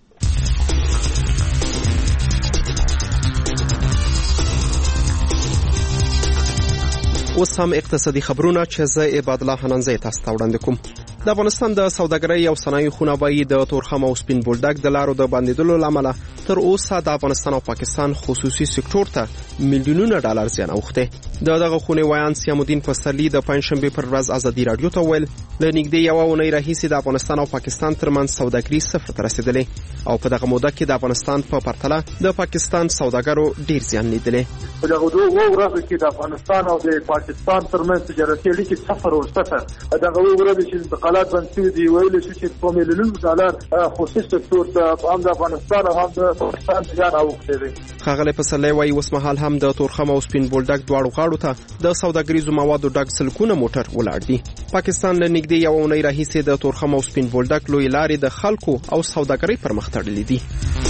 اوس هم اقتصادي خبرونه چې زه عباد الله حنانزی تاسو ته وړاندې کوم. د افغانستان د سوداګرۍ او صنایعو خونه وایي د تورخم او سپین بولډک د لارو د بندیدلو لامل تر اوسه د افغانستان او پاکستان خصوصي سکتور ته میلیونونه ډالر زیان اوخته. دغه خونه وایان سیامالدین فصلی د پنځشنبه پر ورځ ازادي رادیو ته ویل له نږدې یو اونۍ راهیسې د افغانستان او پاکستان ترمنځ سوداګري صفر ته رسیدلې او په دغه موده کې د افغانستان په پرتله د پاکستان سوداګرو ډیر زیان لیدلې.
په دغه دوه ورځو کې د افغانستان او د پاکستان ترمنځ تجارتي اړیکې صفر او صفر دغه ورځې چې انتقالات باندې دی ویل چې په میلیونونو ډالر خصوصي سکتور ته هم د افغانستان او هم د پاکستان زیان اوخته دي.
خغله فصلی وایي اوس مهال هم د تورخم او سپین بولډک دواړو غاړو ته د سوداګریزو موادو ډک سلکونه موټر ولاړ دي. پاکستان له نږدې یو اونۍ راهیسې د تورخم او سپین بولډک لوی لارې د خلکو او سوداګرۍ پر مخ تړلې دي.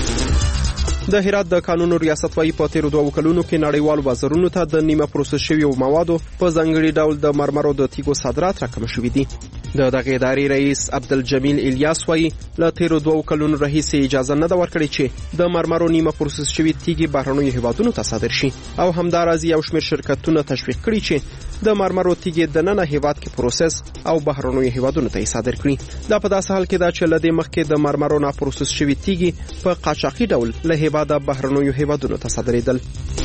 د هرات د قانونو ریاست وايي په تیر 2 کلونو کې نړیوالو بازارونو ته د نیمه پروسس شویو موادو په ځانګړي ډول د مرمرو د تیګو صادرات راکم شوې دي. دغه ادارې رئیس عبدالجمیل الیاس وايي له تیر 2 کلونو راهیسې اجازه نه ورکړي چې د مرمرو نیمه پروسس شوی تیګي بهرنیو هیوادونو ته صادر شي او همدارازي یو شمېر شرکتونه تشویق کړي چې د مرمرو تیګي د نن هیواد کې پروسس او بهرنیو هیوادونو ته صادر کړي. دا په داسې حال کې دا چې لدې مخکې د مرمرو نه پروسس شوی تیګي په قاچاقي ډول له هیواد بهرنیو هیوادونو ته صادرېدل.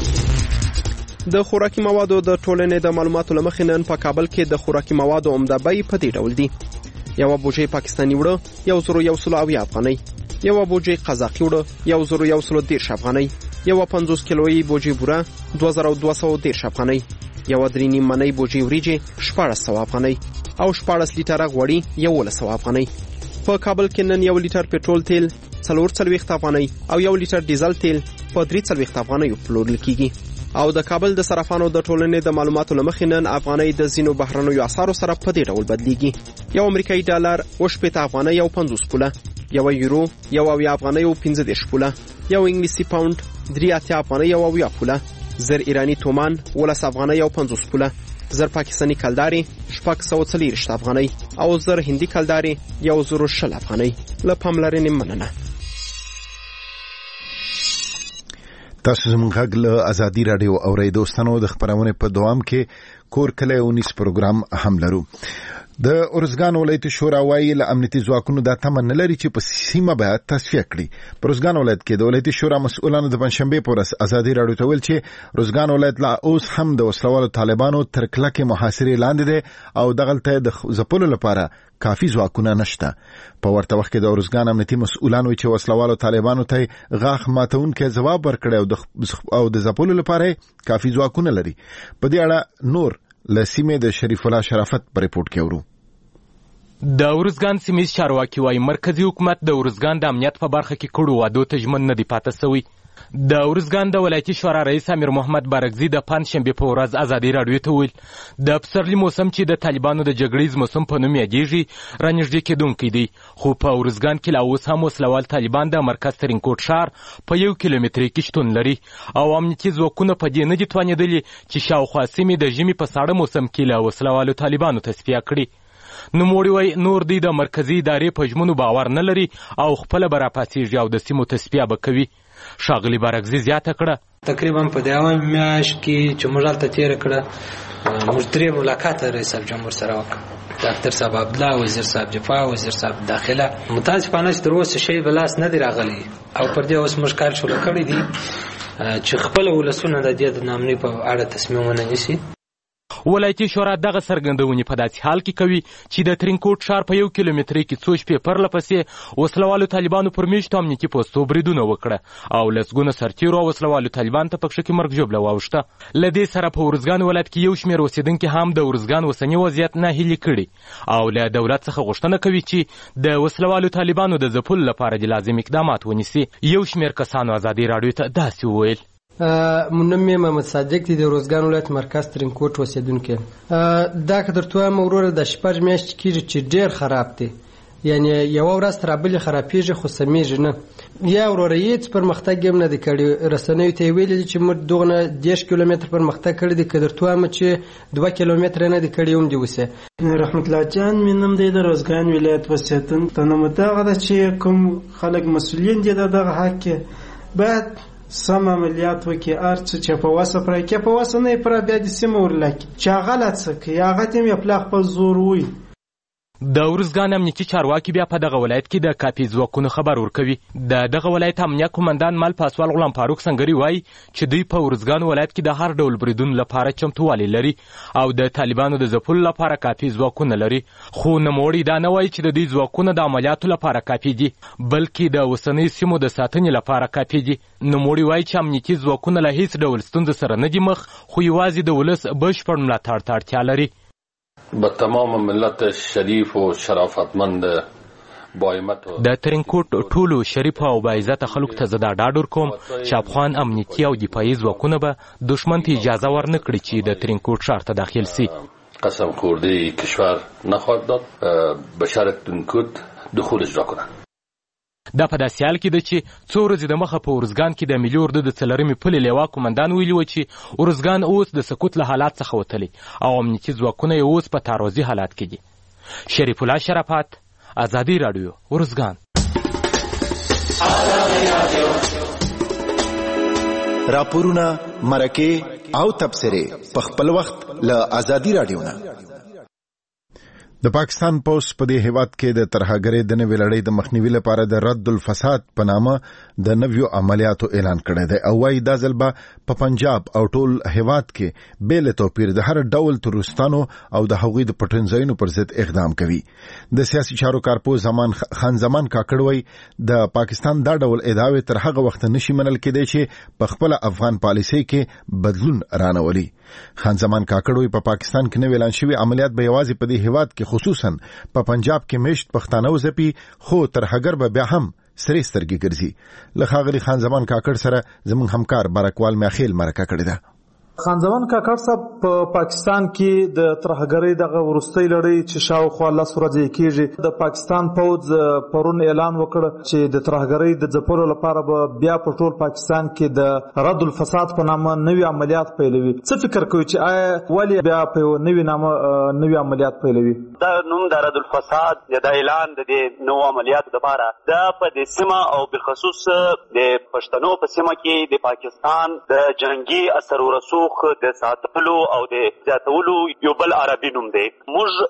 د خوراکي موادو د ټولنې د معلوماتو لمخې نن په کابل کې د خوراکي موادو عمده بیې په دې ډول دي: یو بوجي پاکستاني وړه 1170 افغانۍ، یو بوجي قزاقي وړه 1110 افغانۍ، یو 50 کیلویي بوجي بوره 2210 افغانۍ، یو 3 منۍ بوجي وریجې 1400 افغانۍ او 14 لیټره غوړي 1100 افغانۍ. په کابل کې نن 1 لیټر پټرول تیل 440 افغانۍ او 1 لیټر ډیزل تیل په 340 افغانۍ پلورل کیږي. او د کابل د صرافانو د ټولنې د معلوماتو لمخې نن افغانۍ د زینو بهرنیو اسعارو سره په دې ډول بدلیږي: یو امریکایي ډالر 80 افغانۍ او 50 پوله، یو یورو 1 افغانۍ او 15 پوله، یو انګلیسي پاوند 3 افغانۍ او 10 پوله، زر ایرانی تومان 10 افغانۍ او 50 پوله، زر پاکستاني کلداري 640 افغانۍ او زر هندي کلداري 110 افغانۍ. له پاملرنې مننه.
تاسو زموږ غږ له ازادي رادیو اورئ. دوستانو د خبرونه په دوام کې کور کله 19 پروګرام هم لرو. د ارزګان ولایت شورا وايي له امنیتي ځواکونو دا تمن لري چې په سیمه به تصفیه کړي. په ارزګان ولایت کې د ولایت شورا مسؤلانو د پنځشنبه په ورځ ازادي رادیو ته ویل چې ارزګان ولایت لا اوس هم د وسلوالو طالبانو تر کلکه محاصرې لاندې دي او دغلته د ځپلو لپاره کافي ځواکونه نشته. په ورته وخت کې د ارزګان امنیتي مسؤلانو چې وسلوالو طالبانو ته غاښ ماتونکي ځواب ورکړي او د ځپلو لپاره کافي ځواکونه لري. په دې اړه نور لسیمه د شریف الله شرافت پر ریپورت کې ورو.
د ارزګان سیمې چارواکي وايي مرکزی حکومت د ارزګان د امنیت په برخه کې کړو وعدو ته ژمن نه دی پاتې شوی. د ارزګان د ولایتي شورا رئیس امیر محمد بارکزي د پنځشنبه په ورځ ازادي رادیو ته ویل د پسرلي موسم چې د طالبانو د جګړې موسم په نوم یادېږي رانږدې کېدونکی دی، خو په ارزګان کې لا اوس هم وسلوال طالبان د مرکز ترینکوټ ښار په 1 کیلومتر کې شتون لري او امنیتي ځواکونه په دې نه دي توانېدلي چې شاوخوا سیمې د ژمي په ساړه موسم کې له وسلوالو طالبانو تصفیه کړي. نوموړي وايي نور دی د مرکزي ادارې په ژمنو باور نه لري او خپله به راپاڅېږي او د سیمو تصفیه به کوي. ښاغلي بارکزي زیاته کړه
تقریبا په دې میاشت کې چې موږ هلته تېره کړه موږ 3 ملاقات رئیس جمهور سره وکړ، ډاکټر صاحب عبدالله، وزیر صاحب دفاع، وزیر صاحب داخله. متاسفانه چې تر اوسه شی بلاس نه دی راغلی او پر دې اوس موږ کار شروع کړی دی چې خپل ولسونه د دې د نامنۍ په اړه تصمیم ونیسي.
ولایتي شورا دغه څرګندونې په داسې حال کې کوي چې د ترینکوټ ښار په 1 کیلومتر کې څو شپې پرله پسې وسلوالو طالبانو پر میشتو امنیتي پوستو بریدونه وکړه او لسګونه سرتیرو او وسلوالو طالبان ته پکښې کې مرګ ژوبله واوښته. له دې سره په ارزګان ولایت کې یو شمېر اوسېدونکي هم د ارزګان اوسني وضعیت ناهیلي کړي او له دولت څخه غوښتنه کوي چې د وسلوالو طالبانو د ځپلو لپاره د لازم اقدامات ونیسي. یو شمېر کسانو ازادي راډیو ته داسې وویل:
نوم مې محمد صادق دی، د ارزګان ولایت مرکز ترینکوټ اوسېدونکی. دا که درته وایم وروره د 6 میاشتې کېږي چې ډېر خراب دی، یعنی یوه ورځ تر بلې خرابېږي خو سمیږي نه. یا وروره هېڅ پرمختګ هم نه دی کړی. رسنیو ته یې ویلي دي چې موږ دغه 10 کیلومتر پرمختګ کړی دی، که درته وایم چې 2 کیلومتره نه دی کړی هم دې اوسه.
رحمت الله جان مې نوم دی، د ارزګان ولایت اوسېدونکی. نو دغه ده چې کوم خلک مسؤلین دي د دغه حق کې باید سم عملیات وکړي. ارڅ چې په واسه پرې کې په واسه نه پر بیا د سیمه ورلکه چې غلط څه کوي هغه تیم یې پلاخ په زور وي.
د ارزګان امنیتي چارواکي بیا په دغه ولایت کې د کافي ځواکونو خبر ورکوي. د دغه ولایت امنیه قومندان مل پاسوال غلام فاروق سنگري وایي چې دوی په ارزګان ولایت کې د هر ډول بریدونو لپاره چمتووالی لري او د طالبانو د ځپلو لپاره کافي ځواکونه لري، خو نوموړي دا نه وایي چې د دوی ځواکونه د عملیاتو لپاره کافي دي بلکې د اوسنۍ سیمو د ساتنې لپاره کافي دي. نوموړي وایي چې امنیتي ځواکونه له هیڅ ډول ستونزې سره نه دي مخ، خو یوازې د ولس بشپړ ملاتړ ته اړتیا لري.
با تمام ملت شریف و شرافتمند
د ترینکوټ ټولو شریف او باعزته خلکو ته زه دا ډاډ ورکوم چې افغان امنیتي او دفاعي ځواکونه به دښمن ته اجازه ورنه کړي چې د ترینکوټ ښار ته داخل سي.
قسم خورده کشور نخواهد داد به شهر ترینکوټ دخول اجرا کنند.
دا په داسې حال کې ده چې څو ورځې د مخه په ارزګان کې د ملي اردو د 4مې پلې لیوا قومندان ویلي و چې ارزګان اوس د سقوط له حالات څخه وتلی او امنیتي ځواکونه یې اوس په تعرضي حالات کې دي. شریف الله شرافت، ازادي راډیو، ارزګان.
راپورونه، مرکې او تبصرې په خپل وخت له ازادي راډیو نه. د پاکستان پولیس په دې هیواد کې د ترهګرۍ د نوې لړۍ د مخنیوي لپاره د رد الفساد په نامه د نویو عملیاتو اعلان کړی دی او وايي دا ځل به په پنجاب او ټول هیواد کې بې له توپیر د هر ډول تروریستانو او د هغوی د پټنځایونو پر ضد اقدام کوي. د سیاسي چارو کارپوه خان زمان کاکړ وايي د پاکستان دا ډول ادعاوې تر هغه وخت نشي منل کېدای چې په خپل افغان پالیسۍ کې بدلون رانولي. خان زمان کاکړ وايي په پاکستان کې نوې اعلان شوي عملیات به یوازې په دې هیواد کې خصوصا په پنجاب کې مشت پښتانه وځپي، خو ترهګر به بیا هم سرې سترګې ګرځي. له ښاغلي خان زمان کاکړ سره زموږ همکار بارکوال میاخیل مرکه کړې ده.
خانزمان کاکړ صاحب په پاکستان کې د ترهګرۍ دغه وروستۍ لړۍ چې شاوخوا 10 ورځې کېږي د پاکستان پوځ پرون اعلان وکړ چې د ترهګرۍ د ځپلو لپاره به بیا په ټول پاکستان کې د رد الفساد په نامه نوي عملیات پیلوي. څه فکر کوي چې آیا ولې بیا په نوي نامه نوي عملیات پیلوي؟
دا نوم د رد الفساد د اعلان د نوو عملیاتو لپاره دا په د سیمه او بالخصوص د پښتنو په سیمه کې د پاکستان د جنگي اثر و رسوخ د ساتلو او د زیاتولو یو بل عربي نوم دی. موږ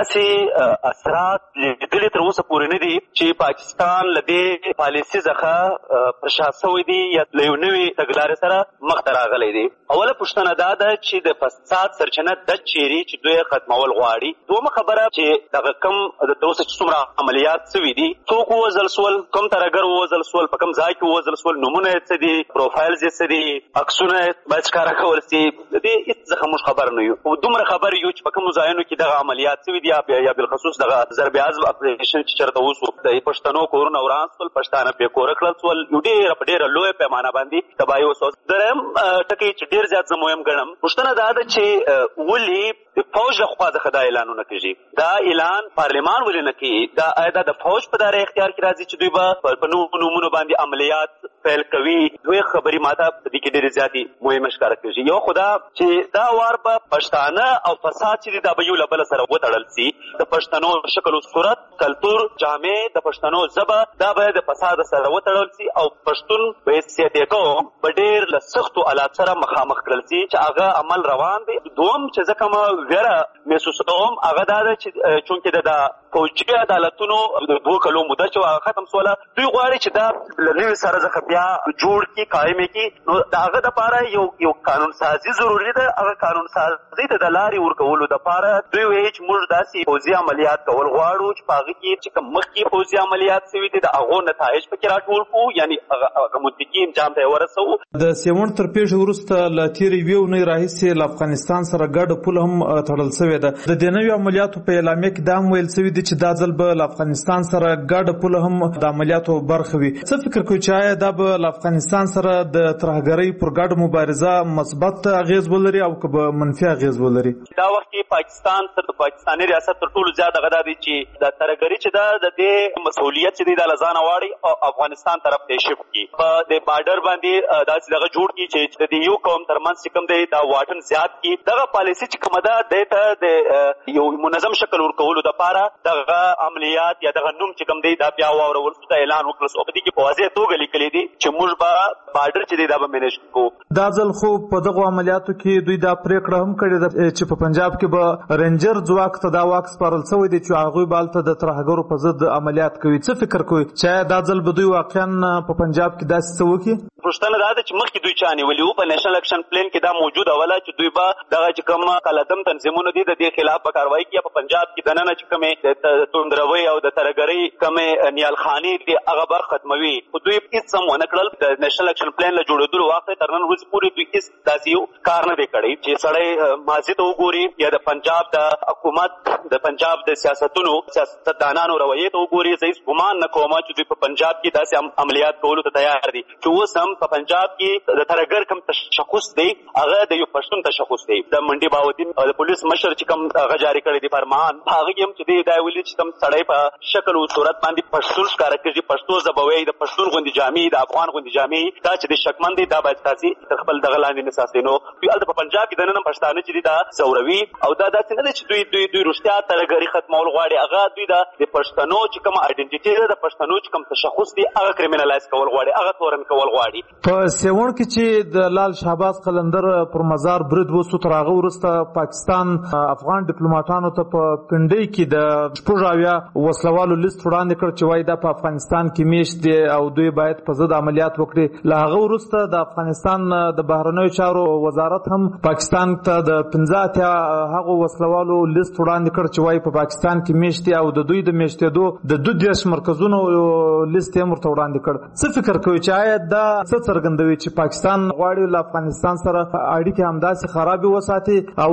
څداسې اثرات لیدلي تر اوسه پورې نه دي چې پاکستان له دې پالیسي څخه پرشا شوی دی یا له یو نوي تګلارې سره مخ ته راغلی دی. اوله پوښتنه دا ده چې د فساد سرچینه د چیرې چې دوی ختمول غواړي. دومره خبره چې دغه کم د اوسه چې څومره عملیات شوي دي، څوک ووژل سول، کوم ترهګر ووژل سول، په کوم ځای کې ووژل سول، نومونه یې څه دي، پروفایلز یې څه دي، عکسونه باید ښکاره کول شي. د دې هېڅ څخه موږ خبر نه یو. دومره خبر یو چې په کومو ځایونو کې دغه عملیات شوي دي یا بالخصوص دغه ضرب عضب اپریشن چې چېرته وشو، د پښتنو کورونه وران سول، پښتانه بې کوره کړل سول، یو په ډېره لویه پیمانه باندې تباهي وسوه. دریم ټکی چې ډېر زیات زه مهم ګڼم پوښتنه دا ده چې ولې د فوج لخوا څخه دا اعلانونه کېږي. دا اعلان پارلمان ولې نه کوي؟ دا آیا د فوج په داره اختیار کې راځي چې دوی به په نوو نومونو باندې عملیات پیل کوي؟ دوی خبرې ماته په دې کې ډېرې زیاتې مهمه ښکاره کېږي. یو خو دا چې دا وار به پښتانه او فساد چې دي دا به یو له بله سره وتړل سي. د پښتنو شکل و صورت، کلتور، جامې، د پښتنو ژبه دا به د فساد سره وتړل سي او پښتون په حیثیت یې قوم به ډېر له سختو حالات سره مخامخ کړل سي چې هغه عمل روان دی. دوم چې زه کومه ویره محسوسوم هغه دا ده چې چونکې د فوجي عدالتونو د 2 کلو موده چې هغه ختم سوله، دوی غواړي چې دا له نوي سره څخه بیا جوړ کړي، قایم یې کړي. نو د هغه دپاره یو قانون سازي ضروري ده. هغه قانون سازي ته د لارې ورکولو دپاره دوی وایي چې موږ داسې پوځي عملیات کول غواړو چې په هغه کې چې کوم مخکې پوځي عملیات شوي دي د هغو نتایج پکې راټول کړو، یعنې هغه منطقي انجام ته یې ورسوو.
د سیمون تر پیښې وروسته له تېرې یوې اونۍ راهیسې له افغانستان سره ګډه پوله هم تړل شوې ده. د دې نوي عملیاتو په اعلامیه کې دا هم ویل شوي دي چې دا ځل به له افغانستان سره ګډه پوله هم د عملیاتو برخه وي. څه فکر کوئ چې آیا دا به له افغانستان سره د ترهګرۍ پر ګډه مبارزه مثبت اغېز ولري او که به منفي اغېز ولري؟
دا وخت کې پاکستان تر د پاکستاني ریاست تر ټولو زیات هغه دا دی چې د ترهګرۍ چې دا د دې مسؤلیت چې دی دا له ځانه واړي او افغانستان طرف ته شفت کړي. په د بارډر باندې داسې دغه جوړ کړي چې د دې یو قوم ترمنځ چې کوم دی دا واټن زیات کړي. دغه پالیسي چې کومه ده دې ته د یو منظم شکل ورکولو دپاره دغه عملیات یا دغه نوم چې کوم دی دا بیا واورول سو، دا اعلان وکړل سو. په دې کې په واضح توګه لیکلي دي چې موږ به بارډر چې دی دا به مینیج کوو.
دا ځل خو په دغو عملیاتو کې دوی دا پریکړه هم کړې ده چې په پنجاب کې به رینجر ځواک ته دا واک سپارل شوی دی چې هغوی به هلته د ترهګرو په ضد عملیات کوي. څه فکر کوئ چې دا ځل به دوی واقعا په پنجاب کې داسې څه وکړي؟
پوښتنه دا ده چې مخکې دوی چا نیولي وو. په نیشنل اکشن پلان کې دا موجوده وله چې دوی به دغه چې کوم کالعدم تنظیمونه دي د دې خلاف به کاروایي کوي. په پنجاب کې دننه چې کومې د توندروۍ او د ترهګرۍ کومې نیالخانې دي هغه به ختموي. خو دوی هېڅ هم ونه کړل. د نیشنل اکشن پلان له جوړېدلو وخته تر نن ورځې پورې دوی هېڅ داسې یو کار نه دی کړی چې سړی ماضي ته وګوري یا د پنجاب د حکومت د پنجاب د سیاستونو سیاستدانانو رویې ته وګوري. زه هېڅ ګمان نه کوم چې دوی په پنجاب کې داسې عملیات کولو ته تیار دي. چې اوس هم په پنجاب کې د ترهګر کوم تشخص دی هغه د یو پښتون تشخص دی. د منډي باودین د پولیس مشر چې کوم هغه جاري کړی دی فرمان، هغه کې هم چې دی دا ویلي چې کوم سړی په شکل او صورت باندې پښتون ښکاره کړي، پښتو ژبه وایي، د پښتون غوندې جامې، د افغان غوندې جامې، دا چې د شکمن دی دا باید تاسې تر خپل دغه لاندې نه ساتئ. نو دوی هلته په پنجاب کې دننه پښتانه چې دي دا ځوروي او دا داسې نه دی چې دوی رښتیا ترهګري ختمول غواړي. هغه دوی د پښتنو چې کوم آیډنټیټي ده، د پښتنو چې کوم تشخص دی هغه کریمینالایز کول غواړي، هغه تورن کول غواړي.
په سیوڼ کې چې د لال شهباز قلندر پر مزار برید وسو تر هغه وروسته پاکستان افغان ډیپلوماټانو ته په پنډۍ کې د 80 وسلوالو لیست وړاندې کړ چې وایي دا په افغانستان کې میشت دی او دوی باید په ضد عملیات وکړي. له هغه وروسته د افغانستان د بهرنیو چارو وزارت هم پاکستان ته د 15 هغو وسلوالو لیست وړاندې کړ چې وایي په پاکستان کې میشت دي او د دوی د میشتېدو د 12 مرکزونو لیست یې ورته وړاندې کړ. څه فکر کوئ چې آیا دا څه څرګندوي چې پاکستان غواړي له افغانستان سره اړیکې همداسې خرابې وساتي او دغه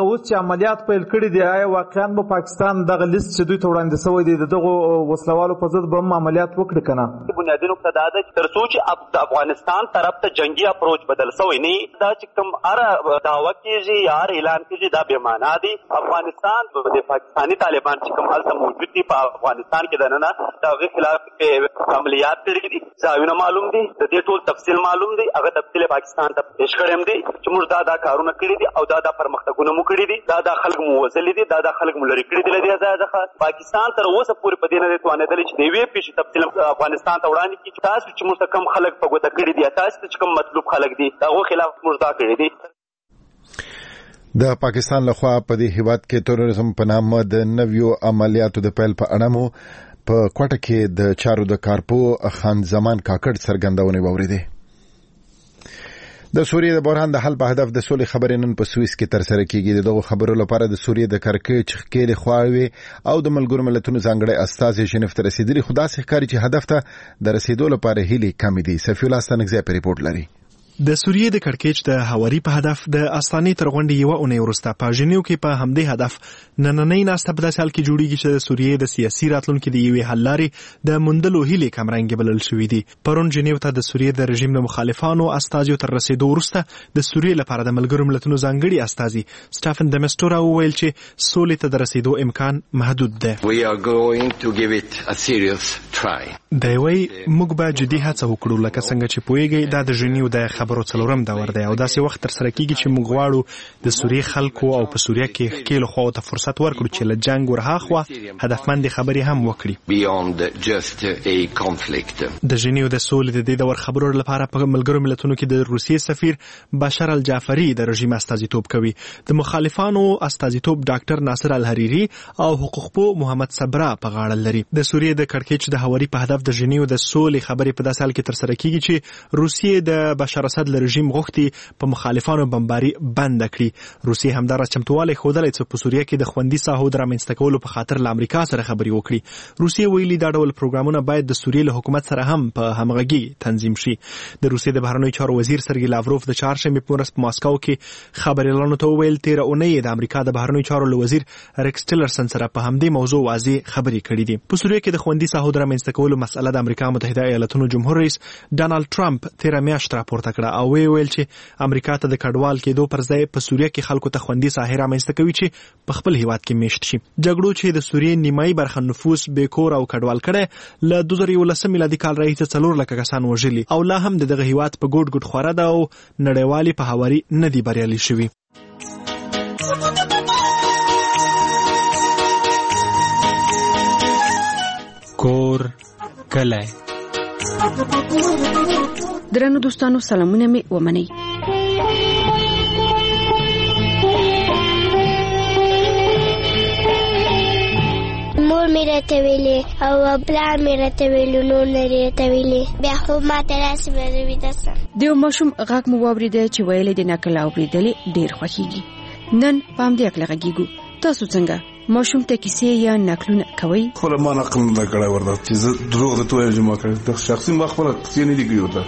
دغه اوس چې عملیات پیل کړي دي آیا واقعا به پاکستان دغه لیست چې دوی ته وړاندې شوی دی دغه وسلوالو په ضد به هم عملیات وکړي که نه؟
بنیادي نقطه دا ده چې تر څو چې د افغانستان طرف ته جنگي اپروچ بدل شوی نه دا چې کوم هر دعوه کېږي یا هر اعلان کېږي دا بې معنا دي. افغانستان د پاکستاني طالبان چې کوم هلته موجود دي په افغانستان کې دننه د هغې خلاف عملیات کړي دي، ځایونه معلوم دي، د دې ټول تفصیل معلوم دی، هغه تفصیل پاکستان ته پیش کړی هم دی چې موږ دا کارونه کړي دي او دا پرمختګونه مو کړي دي، دا خلک مو وژلي دي، دا خلک مو لرې کړي دي له دې ځایه څخه. پاکستان تر اوسه پورې په دې نه دی توانېدلی چې د یوې پیښې تفصیل افغانستان ته وړاندې کړي چې تاسو چې موږ ته کوم خلک په ګوته کړي دي، تاسو ته چې کوم مطلوب خلک دي د هغو خلاف موږ دا کړي دي.
د پاکستان لخوا په دې هیواد کې تروریزم په نامه د نویو عملیاتو د پیل په اړه مو په کوټه کې د چارو د کارپو خان زمان کاکړ څرګندونې واورېدې. د سوریې د بحران د حل په هدف د سولې خبرې نن په سویس کې ترسره کیږي. دغه خبرو لپاره د سوریې د کرکچ ښکېلې خواوې او د ملګرو ملتونو ځانګړی استازي ژنیف ته رسیدلي، خو داسې ښکاري چې هدف ته د رسیدو لپاره هیلې کمې دي. سفی الله ستانکزی په ریپورټ لري.
د سوریې د کړکېچ د هواري په هدف د استانې تر غونډې یوه اونۍ وروسته په ژنیو کې په همدې هدف نننۍ ناسته په داسې حال کې جوړیږي چې د سوریې د سیاسي راتلونکي د یوې حل لارې د موندلو هیلې کمرنګې بلل شوي دي. پرون ژنیو ته د سوریې د رژیم د مخالفانو استازیو تر رسیدو وروسته د سوریې لپاره د ملګرو ملتونو ځانګړي استازي سټافن د مسټورا وویل چې سولې ته د رسیدو امکان محدود دی. دی وایي موږ به جدي هڅه وکړو، لکه څنګه چې پوهیږئ دا د ژنیو د خبرو څلورم دور دی او داسې وخت ترسره کیږي چې موږ غواړو د سوریې خلکو او په سوریه کې ښکېلو خواو ته فرصت ورکړو چې له جنګ ورهاخوا هدفمندې خبرې هم وکړي. د ژنیو د سولې د دې دور خبرو لپاره په ملګرو ملتونو کې د روسیې سفیر بشر الجعفري د رژیم استازیتوب کوي، د مخالفانو استازیتوب ډاکټر ناصر الحریری او حقوقپوه محمد صبرا په غاړه لري. د سوریې د کړکېچ د هواري په هدف د ژنیو د سولې خبرې په داسې حال کې ترسره کیږي چې روسیې د بشار اسد له رژیم غوښتي په مخالفانو بمباري بند کړي. روسیې همدارس چمتووالی ښودلی چې په سوریه کې د خوندي ساحو د رامنځته کولو په خاطر له امریکا سره خبرې وکړي. روسیې ویلي دا ډول پروګرامونه باید د سوریې له حکومت سره هم په همغږي تنظیم شي. د روسیې د بهرنیو چارو وزیر سرګي لاوروف د چهارشنبې په ورځ په ماسکو کې خبریالانو ته وویل تېره اونۍ د امریکا د بهرنیو چارو له وزیر ریکس ټیلرسن سره په همدې موضوع واضح خبرې کړې دي. په سوریه کې د خوندي ساحو د رامنځته کولو مسأله د امریکا متحده ایالاتونو جمهور رئیس ډانالډ ټرمپ تېره میاشت راپورته کړه او ویل چې امریکا ته د کډوال کېدو پر ځای په سوریه کې خلکو ته خوندي ساحې رامنځته کوي چې په خپل هیواد کې میشت شي. جګړو چې د سوریې نیمایي برخه نفوس بېکور او کډوال کړی له 2011 میلادي کال راهیسې 4 لکه کسان وژلي او لا هم دغه هیواد په ګوټ ګوټ خوره ده او نړیوالې په هواري نه دي بریالي شوي.
کور کلی
درنو دوستانو سلامونه می ومنئ.
مور مې راته ویلې او پلار مې راته ویلو نور نه راته ویلې بیا خو ماته راسې به ویده سم.
د یو ماشوم غږ مو واورېده چې ویلې د نقل اورېدلې ډېر خوښیږي. نن په همدې هکله غږیږو. تاسو څنګه ماشوم ته کیسې یا نقلونه کوئ؟
خو له ما نقل نه کړی ورته چې زه دروغ درته وایم چې ما کړی د شخصي ما خپله کیسې نه دي کړي ورته.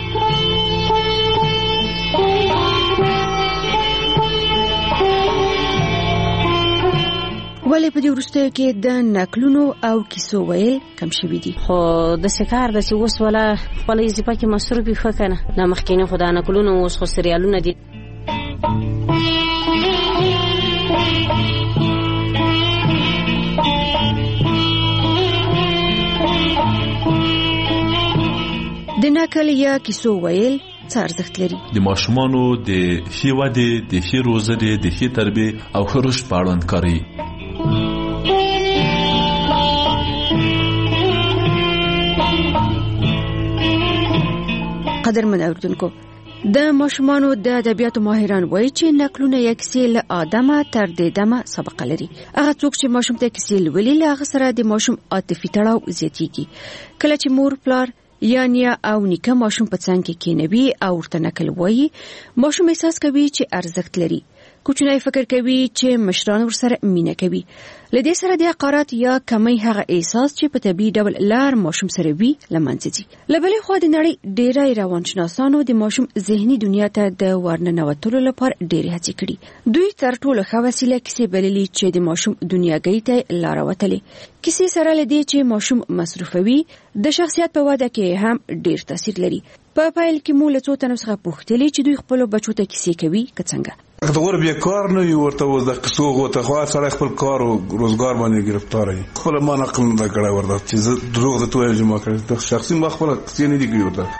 ولې په دې وروستیو کې د نقلونو او کیسو ویل کم شوي دي؟
خو داسې کار ده چې اوس والا خپله اضافه کې مصروف وي ښه که نه. دا مخکیني خو دا نقلونه اوس خو سریالونه دي.
د نقل یا کیسو ویل څه ارزښت لري؟
د ماشومانو د ښې ودې، د ښې روزنې، د ښې تربیې او ښه رشد په اړوند کاروي.
قدرمن اوریدونکو، د ماشومانو د ادبیاتو ماهران وایي چې نقلونه یا کیسې له آدمه تر دمه سابقه لري. هغه څوک چې ماشوم ته کیسې لولي له هغه سره د ماشوم عاطفي تړاو زیاتېږي. کله چې مور پلار یا نیا او نیکه ماشوم په څنګ کې کینوي او ورته نقل وایي، ماشوم احساس کوي چې ارزښت لري. کوچنی فکر کوي چې مشران ورسره مینه کوي. لدې سره د حقارت یا کمی هغه احساس چې په طبي ډول لار ماشوم سره وي لمنځه ځي. لبلې خو د نړۍ ډېری روانشناسانو د ماشوم ذهني دنیا ته د ورننوتلو لپاره ډېرې هڅې کړي. دوی تر ټولو ښه وسیله کیسې بللې چې د ماشوم دنیاګۍ ته لار وتلې. کیسې سره لدې چې ماشوم مصروفوي د شخصیت په وده کې هم ډېر تاثیر لري. په پایل کې مو له څو تنو څخه پوښتلې چې دوی خپل بچو ته کیسې کوي که څنګه.
د غور بیا کار نه یو ورته وز د قصو غوته خو سره خپل کار او روزګار باندې گرفتار وي. خپل ما نقل نه کړه ورته چې دروغ د توې جمع کړي د شخصي ما خپل کیسې نه دی کړی.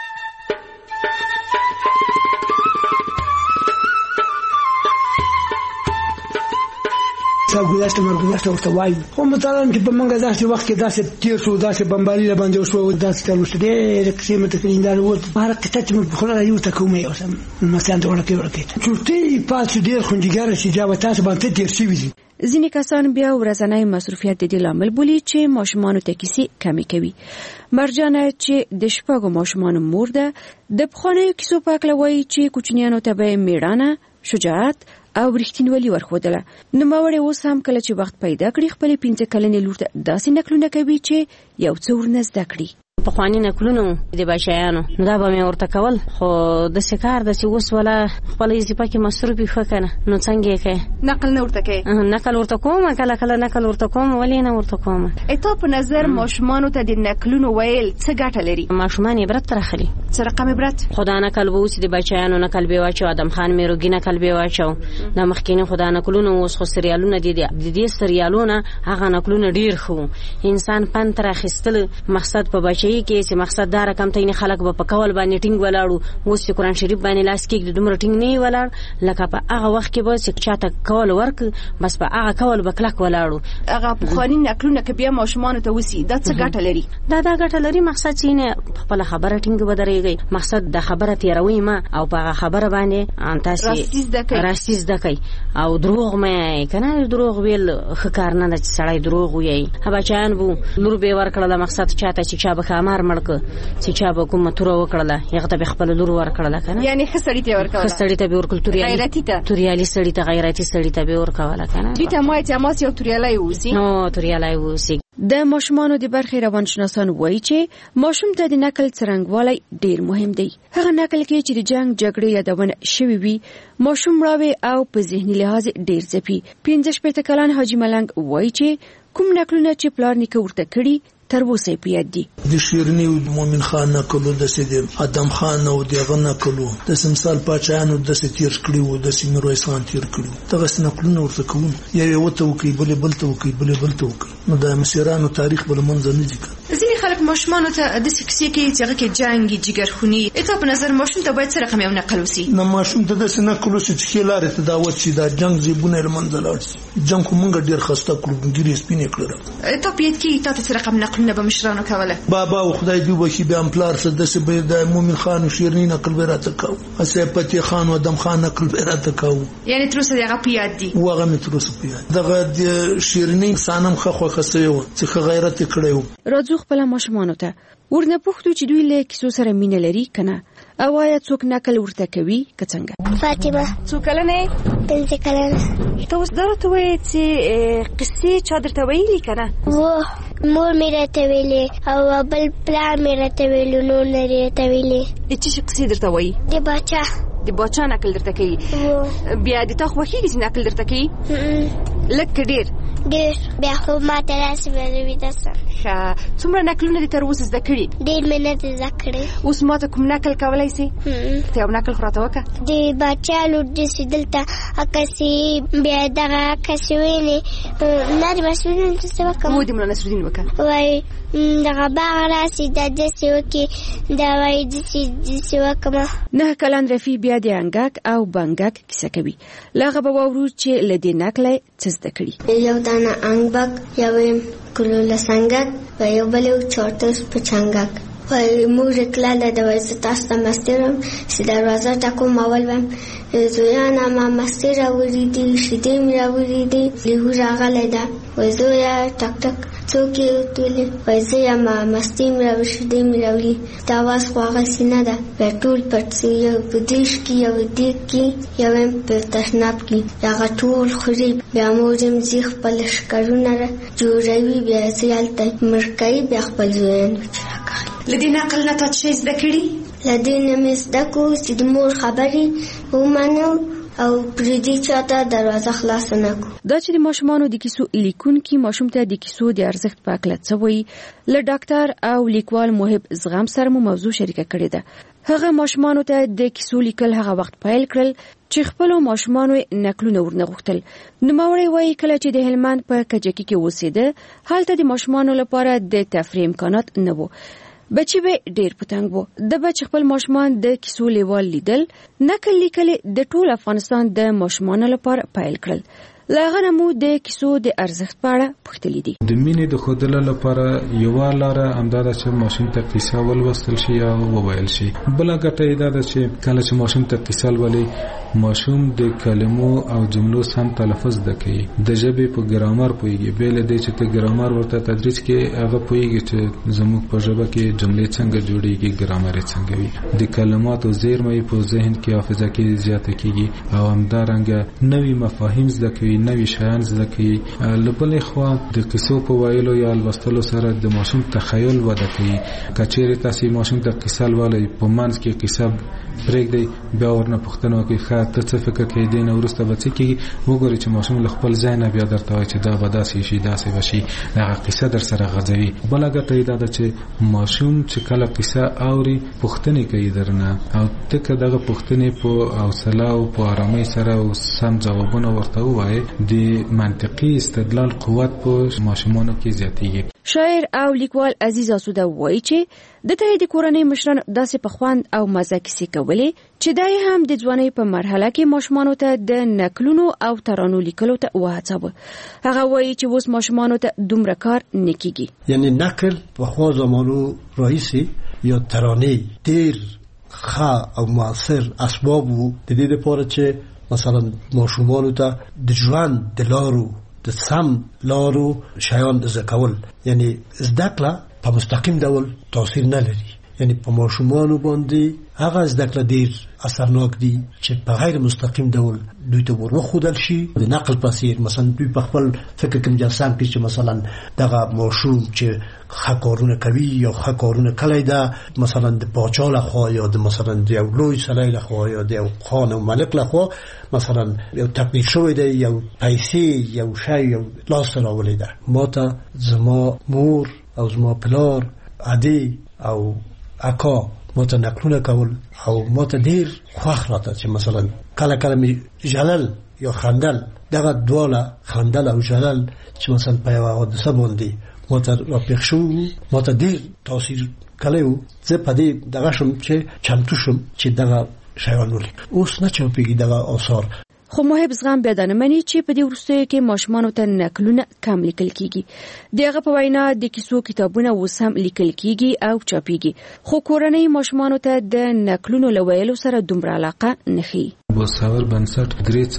ګذشته مرګذشته ورته وایي خو مثلا چې په منګه داسې وخت کې داسې تیر شو داسې بمباري باندې وشو داسې تل وشو ډېر قسم ته کلیندار وو هر قطعه چې په خلا یو تکومه یو سم مثلا ته ورکه چورتي پاتې ډېر خونجګار شي دا وتاس باندې تیر شي وي.
ځینې کسان بیا ورځنی مصروفیت د دې لامل بولي چې ماشومان ته کیسې کمی کوي. مرجانه چې د شپږو ماشومان مور ده د پخوانیو کیسو په اړه وایي چې کوچنیانو ته به میړانه، شجاعت او رښتینولي ورښودله. نوموړی اوس هم کله چې وخت پیدا کړي خپلې 15 کلنې لور ته داسې نکلونه کوي چې یو څه ورنه زده کړي.
پخواني نکلونو د بچیانو نو دا به مې ورته کول خو د سکار د چې اوس ولا خپل وظیفه کې مصروف وي کنه نو څنګه یې کوي
نقل نه ورته کوي.
نقل ورته کوم کله کله نقل ورته کوم ولې نه ورته کوم.
اته په نظر ماشومان ته د نکلونو ویل څه ګټه لري؟
ماشومان عبرت ترخلي.
څه رقم عبرت؟
خدا نقل وو چې د بچیانو نقل به واچو ادم خان میروګي نقل به واچو د مخکینه خدا نقلونو اوس خو سریالونه دي د دې سریالونه هغه نقلونه ډیر خو انسان پن تر اخیستل مقصد په بچی کې چې مقصد دا رقم ته نه خلک به په کول باندې ټینګ ولاړو اوس قرآن شریف باندې لاس کې د دومره ټینګ نه ولاړ لکه په هغه وخت کې به چې چاته کول ورک بس په هغه کول به کلک ولاړو.
هغه پخواني نکلونه کې بیا ماشومان ته وسی دا څه ګټه لري؟
دا ګټه لري مقصد چې نه خپل خبره ټینګ بدرېږي مقصد د خبره تیروي ما او په خبره باندې تاسو راستیز دکای او دروغ مې کنه دروغ ویل خکار نه د سړی دروغ وایي. هغه چان بو لور به ورکړه مقصد چاته چې چا به خامار مړک چې چا به کوم تور وکړه هغه ته خپل لور ورکړه کنه یعنی خسړی ته ورکړه خسړی ته به ورکړه توریالي سړی ته غیرتی سړی ته به ورکړه کنه
دې ته مای ته ماس یو توریالای وسی
نو توریالای وسی.
د ماشومانو د برخې روانشناسان وایي چې ماشوم ته د نقل څرنګوالی ډیر مهم دی. هغه نقل کې چې د جنگ جګړې یادونه شوی وي ماشوم راوي او په ذهني لحاظ ډیر ځپي. 15 کلن حاجی ملنګ وایي چې کوم نقلونه چې پلار نیکه ورته کړي تر اوسه پیاد دي.
د شیرنی مومن خان نقلو د سید ادم خان او دغه نقلو د سمسال پاچانو د ستیر کړیو د سیمروي خان تیر کړیو دغه نقلونه ورته کوم یو وته کوي بل توکي بل توکي نو د مسیرانو تاریخ بل منځ نه دي.
ځینې خلک ماشومان ته د سکسي کې چې هغه کې جنگي جګرخونی اته په نظر ماشوم ته باید سره کوم نقل وسی.
نو ماشوم ته د نقل وسی چې لارې ته دعوت شي دا جنگ زیبونه منځ لاړ شي جنگ کومه ډیر خسته کړو ګری سپینې کړو
اته پیت کې تاسو سره کوم نقل نه به مشرانو کوله
بابا او خدای دې وشي به امپلار سره د سبه د مومن خان او شیرنی نقل به راته کاو اسه پتی خان او دم خان نقل به راته کاو
یعنی تر اوسه هغه پیاد دي
وغه مې تر اوسه پیاد دغه د شیرنی سانم خو خسوي چې غیرت کړو.
راځو خپل ماشومان ته ورنه پوښتو چې دوی له کیسو سره مینه لري کنه او آیا څوک نقل ورته کوي که څنګه؟
فاطمه.
څو کلنه؟
15 کلنه.
ته اوس درته وایې چې قصې چا درته ویلي کنه؟
مور مې راته ویلې او بل پلار مې راته ویلو نو نه راته ویلې.
د چی قصې درته وایي؟
د باچا
نقل درته کوي. بیا د تا خوښیږي چې نقل درته کوي؟ لکه ډیر
بیا خو ما ته راسي مې ویداسه
ښه څومره نقلونه دي تر اوسه زده کړي؟
ډېر مې نه دي زده کړي.
اوس ما ته کوم نقل کولی سي؟ ته یو نقل خو راته وکړه.
د باچا لور داسې دلته عکسې بیا دغه عکسې وینې نه د مسؤلین څه وکړم
مو د ملا نصرالدین وکړه
وایي دغه باغ راسي دا داسې وکړي دا وایي داسې وکړم.
9 کلن رفیع بیا د انګک او بنګک کیسه کوي. له هغه به واورو چې له دې نقله څه زده کړي.
یو دانه انګبک یو کلوله سنگک و یو بل یو چارتوس په چنگک و مور کلاله د وایي تاسو ته مسترم چې دروازه ټکوم اول وم زویانه ما مستر راوړي دي شیدې مې راوړي دي لیهو راغلی ده و زویا ټک ټک څوک یې وتولې وایي زه یم مستې مې راوړي شیدې مې راوړي د اواز خو هغسې نه ده بیا ټول پټ سوي یو په دیش کې یو دیګ کې یو یم په تشناب کې هغه ټول خوري بیا مور یم ځي خپل ښکرونه جوړوي بیا یې ځي هلته مړ کوي بیا خپل زویان راکاږي.
له دې نقل نه تا څه شی زده کړي؟
له دې نه مې زده کړو چې د مور خبرې ومنو او پردي چاته دروازه خلاص نه کو.
دا چې د ماشومانو د کیسو لیکونکي ماشوم ته د کیسو د ارزښت په اړه څه وایي له ډاکټر او لیکوال موهب زغم سره مو موضوع شریکه کړې ده. هغه ماشومانو ته د کیسو لیکل هغه وخت پیل کړل چې خپل ماشومانو نقلونه ورنغښتل. نوموړی وایي کله چې د هلمند په کجکی کې اوسېده هلته د ماشومانو لپاره د تفریح امکانات نه وو. بچي به ډېر پتنګ وو. د بچ خپل ماشومان د کیسو لیوال لیدل نقل لیکل د ټول افغانستان د ماشومانو لپاره پیل کړل. لاغه نمو د کیسو د ارزښت په اړه پوښتلې دي.
د مینې د خودلو لپاره یو لاره همدا چې ماشوم ته کیسه ولوستل شي یا وویل شي. بل ګټه دا ده چې کله چې ماشوم ته کیسه ولولي ماشوم د کلمو او جملو سم تلفظ دکې د ژبې په ګرامر پويږي. بل دې چې ته ګرامر ورته تدریس کې هغه پويږي چې زموږ په ژبه کې جملې څنګه جوړيږي ګرامر څنګه وي. د کلماتو زیرمې په ذهن کې حافظه کې زیاته کیږي او همدارنګه نوې مفاهیم زده کوي نوې شیان زده کوي. لبلې خوا د قصو په ویلو یا لوستلو سره د ماشوم تخیل وده کوي. کچېرې تاسو ماشوم ته قصه ولولئ په منځ کې قصه پرېږدئ بیا ورنه پوښتنه وکړئ ته څه فکر کوي دین ورسته به څه کېږي وګورئ چې ماشوم له خپل ذهن بیا درته وایي چې دا به داسې شي داسې به شي دغه قصه در سره غځوي. بله ګټه یې دا ده چې ماشوم چې کله قصه اوري پوښتنې کوي درنه او ته که دغه پوښتنې په حوصله او په ارامۍ سره او سم ځوابونه ورته ووایې د منطقي استدلال قوت په ماشومانو کې زیاتېږي.
شاعر او لیکوال عزیز آسوده وایي چې د ته د کورنۍ مشران داسې په خوند او مزه کیسې کولې چې دا هم د ځوانۍ په مرحله کې ماشومانو ته د نقلونو او ترانو لیکلو ته وهڅاوه. هغه وایي چې اوس ماشومانو ته دومره کار نه کیږي.
یعنی نقل په خوا زمانو راهیسې یا ترانې ډېر ښه او مؤثر اسباب وو د دې لپاره چې مثلا ماشومانو ته د ژوند د لارو د سم لارو شیان زده کول یعنی زده کړه په مستقیم ډول تاثیر نه لري. یعنی په ماشومانو باندې هغه زده کړه ډیر اثرناک دي چې په غیر مستقیم ډول دوی ته ورخودل شي د نقل پسیر. مثلا دوی په خپل فکر کې مجسم کړي چې مثلا دغه ماشوم چې ښه کارونه کوي یا ښه کارونه کړی ده مثلا د پاچا لخوا یا د مثلا د یو لوی سړی لخوا یا د یو خان او ملک لخوا مثلا یو تکلیف شوی دی یو پیسې یو شی یو لاس راوړی ده. ما ته زما مور او زما پلار عادي او اکا ما ته نقلونه کول او ما ته ډیر خوښ راته چې مثلا کله کله می جلل یا خندل دغه دواله خندل او جلل چې مثلا په یو حادثه باندې ما ته راپېښ شو ما ته ډیر تاثیر کړی زه په دې دغه شم چې چمتو شم چې دغه شیان ولیکم. اوس نه چاپېږي دغه آثار.
خو موهب زغم بیا دا نه مني چې په دې وروستیو کې ماشومانو ته نقلونه کم لیکل کیږي. دغه په وینا د کیسو کتابونه اوس هم لیکل کیږي او چاپېږي خو کورنۍ ماشومانو ته د نقلونو له ویلو سره دومره علاقه نه ښیي.
بوساور بنسټ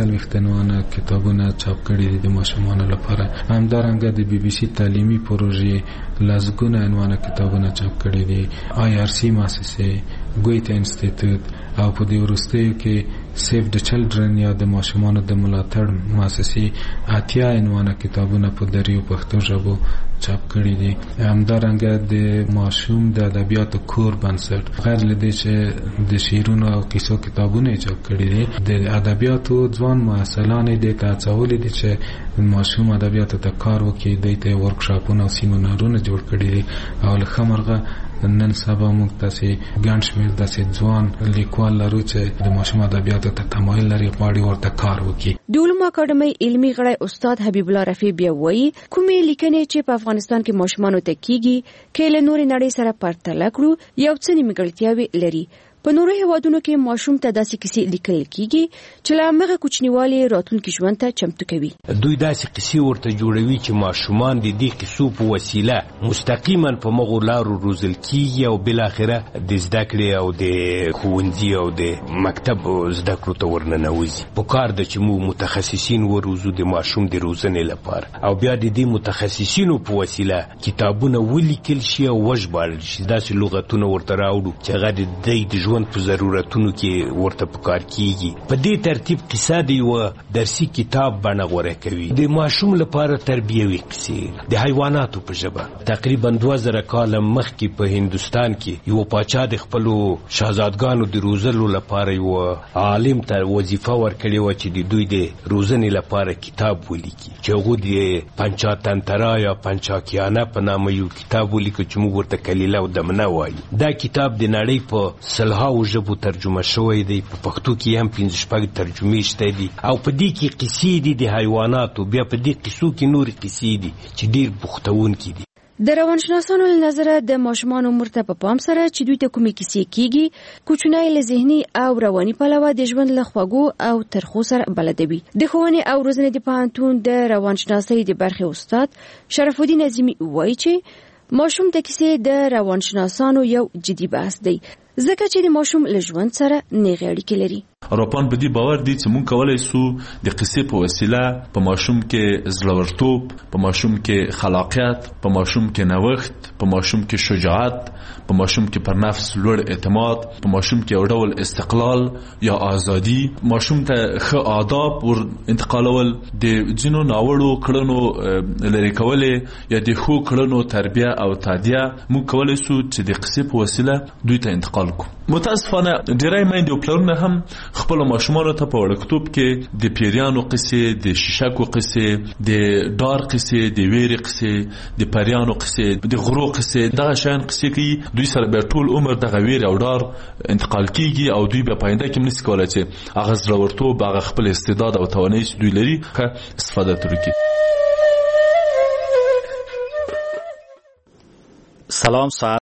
43 کتابونه چاپ کړي دي د ماشومانو لپاره. همدارنګه د بي بي سي تعلیمي پروژې لازګونه عنوانه کتابونه چاپ کړي دي. IRC مؤسسه ګویته انسټیټیوټ او په دې وروستیو کې سیف د چلډرن یا د ماشومانو د ملاتړ مؤسسې 80 عنوانه کتابونه په دریو پښتو ژبو چاپ کړي دي. همدارنګه د ماشوم د ادبیاتو کور بنسټ غیر لدې چې د شعرونو او قصو کتابونه چاپ کړي دي د ادبیاتو ځوان محصلان دې ته هڅولې دي چې ماشوم ادبیاتو ته کار وکړي. د دې ورکشاپونه او سیمینارونه جوړ کړي دي او لخمرغه نن سبا موږ تاسو ګڼ شمېر داسې ځوان لیکوال لرو چې د ماشوم ادبیاتو ته تمایل لري غواړي ورته کار وکړي.
د علومو اکاډمۍ علمي غړی استاد حبیب الله رفیع بیا وایي کومې لیکنې چې په افغانستان کې ماشومانو ته کیږي کې له نورې نړۍ سره پرتله کړو یو څه نیمګړتیاوې لري په نورو هیوادونو کې ماشوم ته داسې کیسې لیکل کیږي چې له هغه کوچنیوالي راتلونکي ژوند ته چمتو کوي.
دوی داسې کیسې ورته جوړوي چې ماشومان د دې کیسو په وسیله مستقیما په مغو لارو روزل کیږي او بل اخره د زده کړې او د ښوونځي او د مکتب زده کړو ته ورننوځي. په کار ده چې موږ متخصصین وروزو د ماشوم د روزنې لپاره او بیا د دې متخصصینو په وسیله کتابونه ولیکل شي او وژباړل شي. داسې لغتونه ورته راوړو چې هغه د دوی د ژوند په ضرورتونو کې ورته په کار کیږي. په دې ترتیب کیسه د یوه درسي کتاب بڼه غوره کوي. د ماشوم لپاره تربیوي کیسې د حیواناتو په ژبه. تقریبا 2000 کاله مخکې په هندوستان کې یو پاچا د خپلو شاهزادګانو د روزلو لپاره یو عالم ته وظیفه ورکړې وه چې د دوی د روزنې لپاره کتاب ولیکي چې هغه د پنچاتنترا یا پنچاکیانه په نامه یو کتاب ولیکه چې موږ ورته کلیله او دمنه وایو. دا کتاب د نړۍ په سلهاو ژبو ترجمه شوی دی. په پښتو کې هم 5 ترجمې شته دي او په دې کې قصې دي د حیواناتو. بیا په دې قصو کې نورې قصې دي چې ډېر بوختونکي دي.
د روانشناسانو له نظره د ماشومانو عمر ته په پام سره چې دوی ته کومې کیسې کیږي کوچنی له ذهني او رواني پلوه د ژوند له خوږو او ترخو سره بلدوي. د ښوونې او روزنې د پوهنتون د روانشناسۍ د برخې استاد شرف الدین عظیمي وایي چې ماشوم ته کیسې د روانشناسانو یو جدي بحث دی ځکه چې د ماشوم له ژوند سره نیغې اړیکې لري.
اروپان په دې باور دي چې موږ کولای سو د قصې په وسیله په ماشوم کې زړورتوب، په ماشوم کې خلاقیت، په ماشوم کې نوښت، په ماشوم کې شجاعت، په ماشوم کې پر نفس لوړ اعتماد، په ماشوم کې یو ډول استقلال یا ازادي، ماشوم ته ښه آداب ور انتقالول، د ځینو ناوړو کړنو لرې کولې یا د ښو کړنو تربیه او تعدیه موږ کولای سو چې د قصې په وسیله دوی ته انتقال کو. متاسفانه ډیری میندې او پلرونه هم خپل ماشومانو ته په وړکتوب کې د پیریانو قصې، د شیشکو قصې، د ډار قصې، د ویرې قصې، د پریانو قصې، د غرو قصې، دغه شیان قصې کوي. دوی سره بیا ټول عمر دغه ویرې او ډار انتقال کیږي او دوی بیا پاینده کې نشي کولای چې هغه زړورتوب، هغه خپل استعداد او توانایي چې دوی لري ښه استفاده ترې کړي.
سلام، ساعت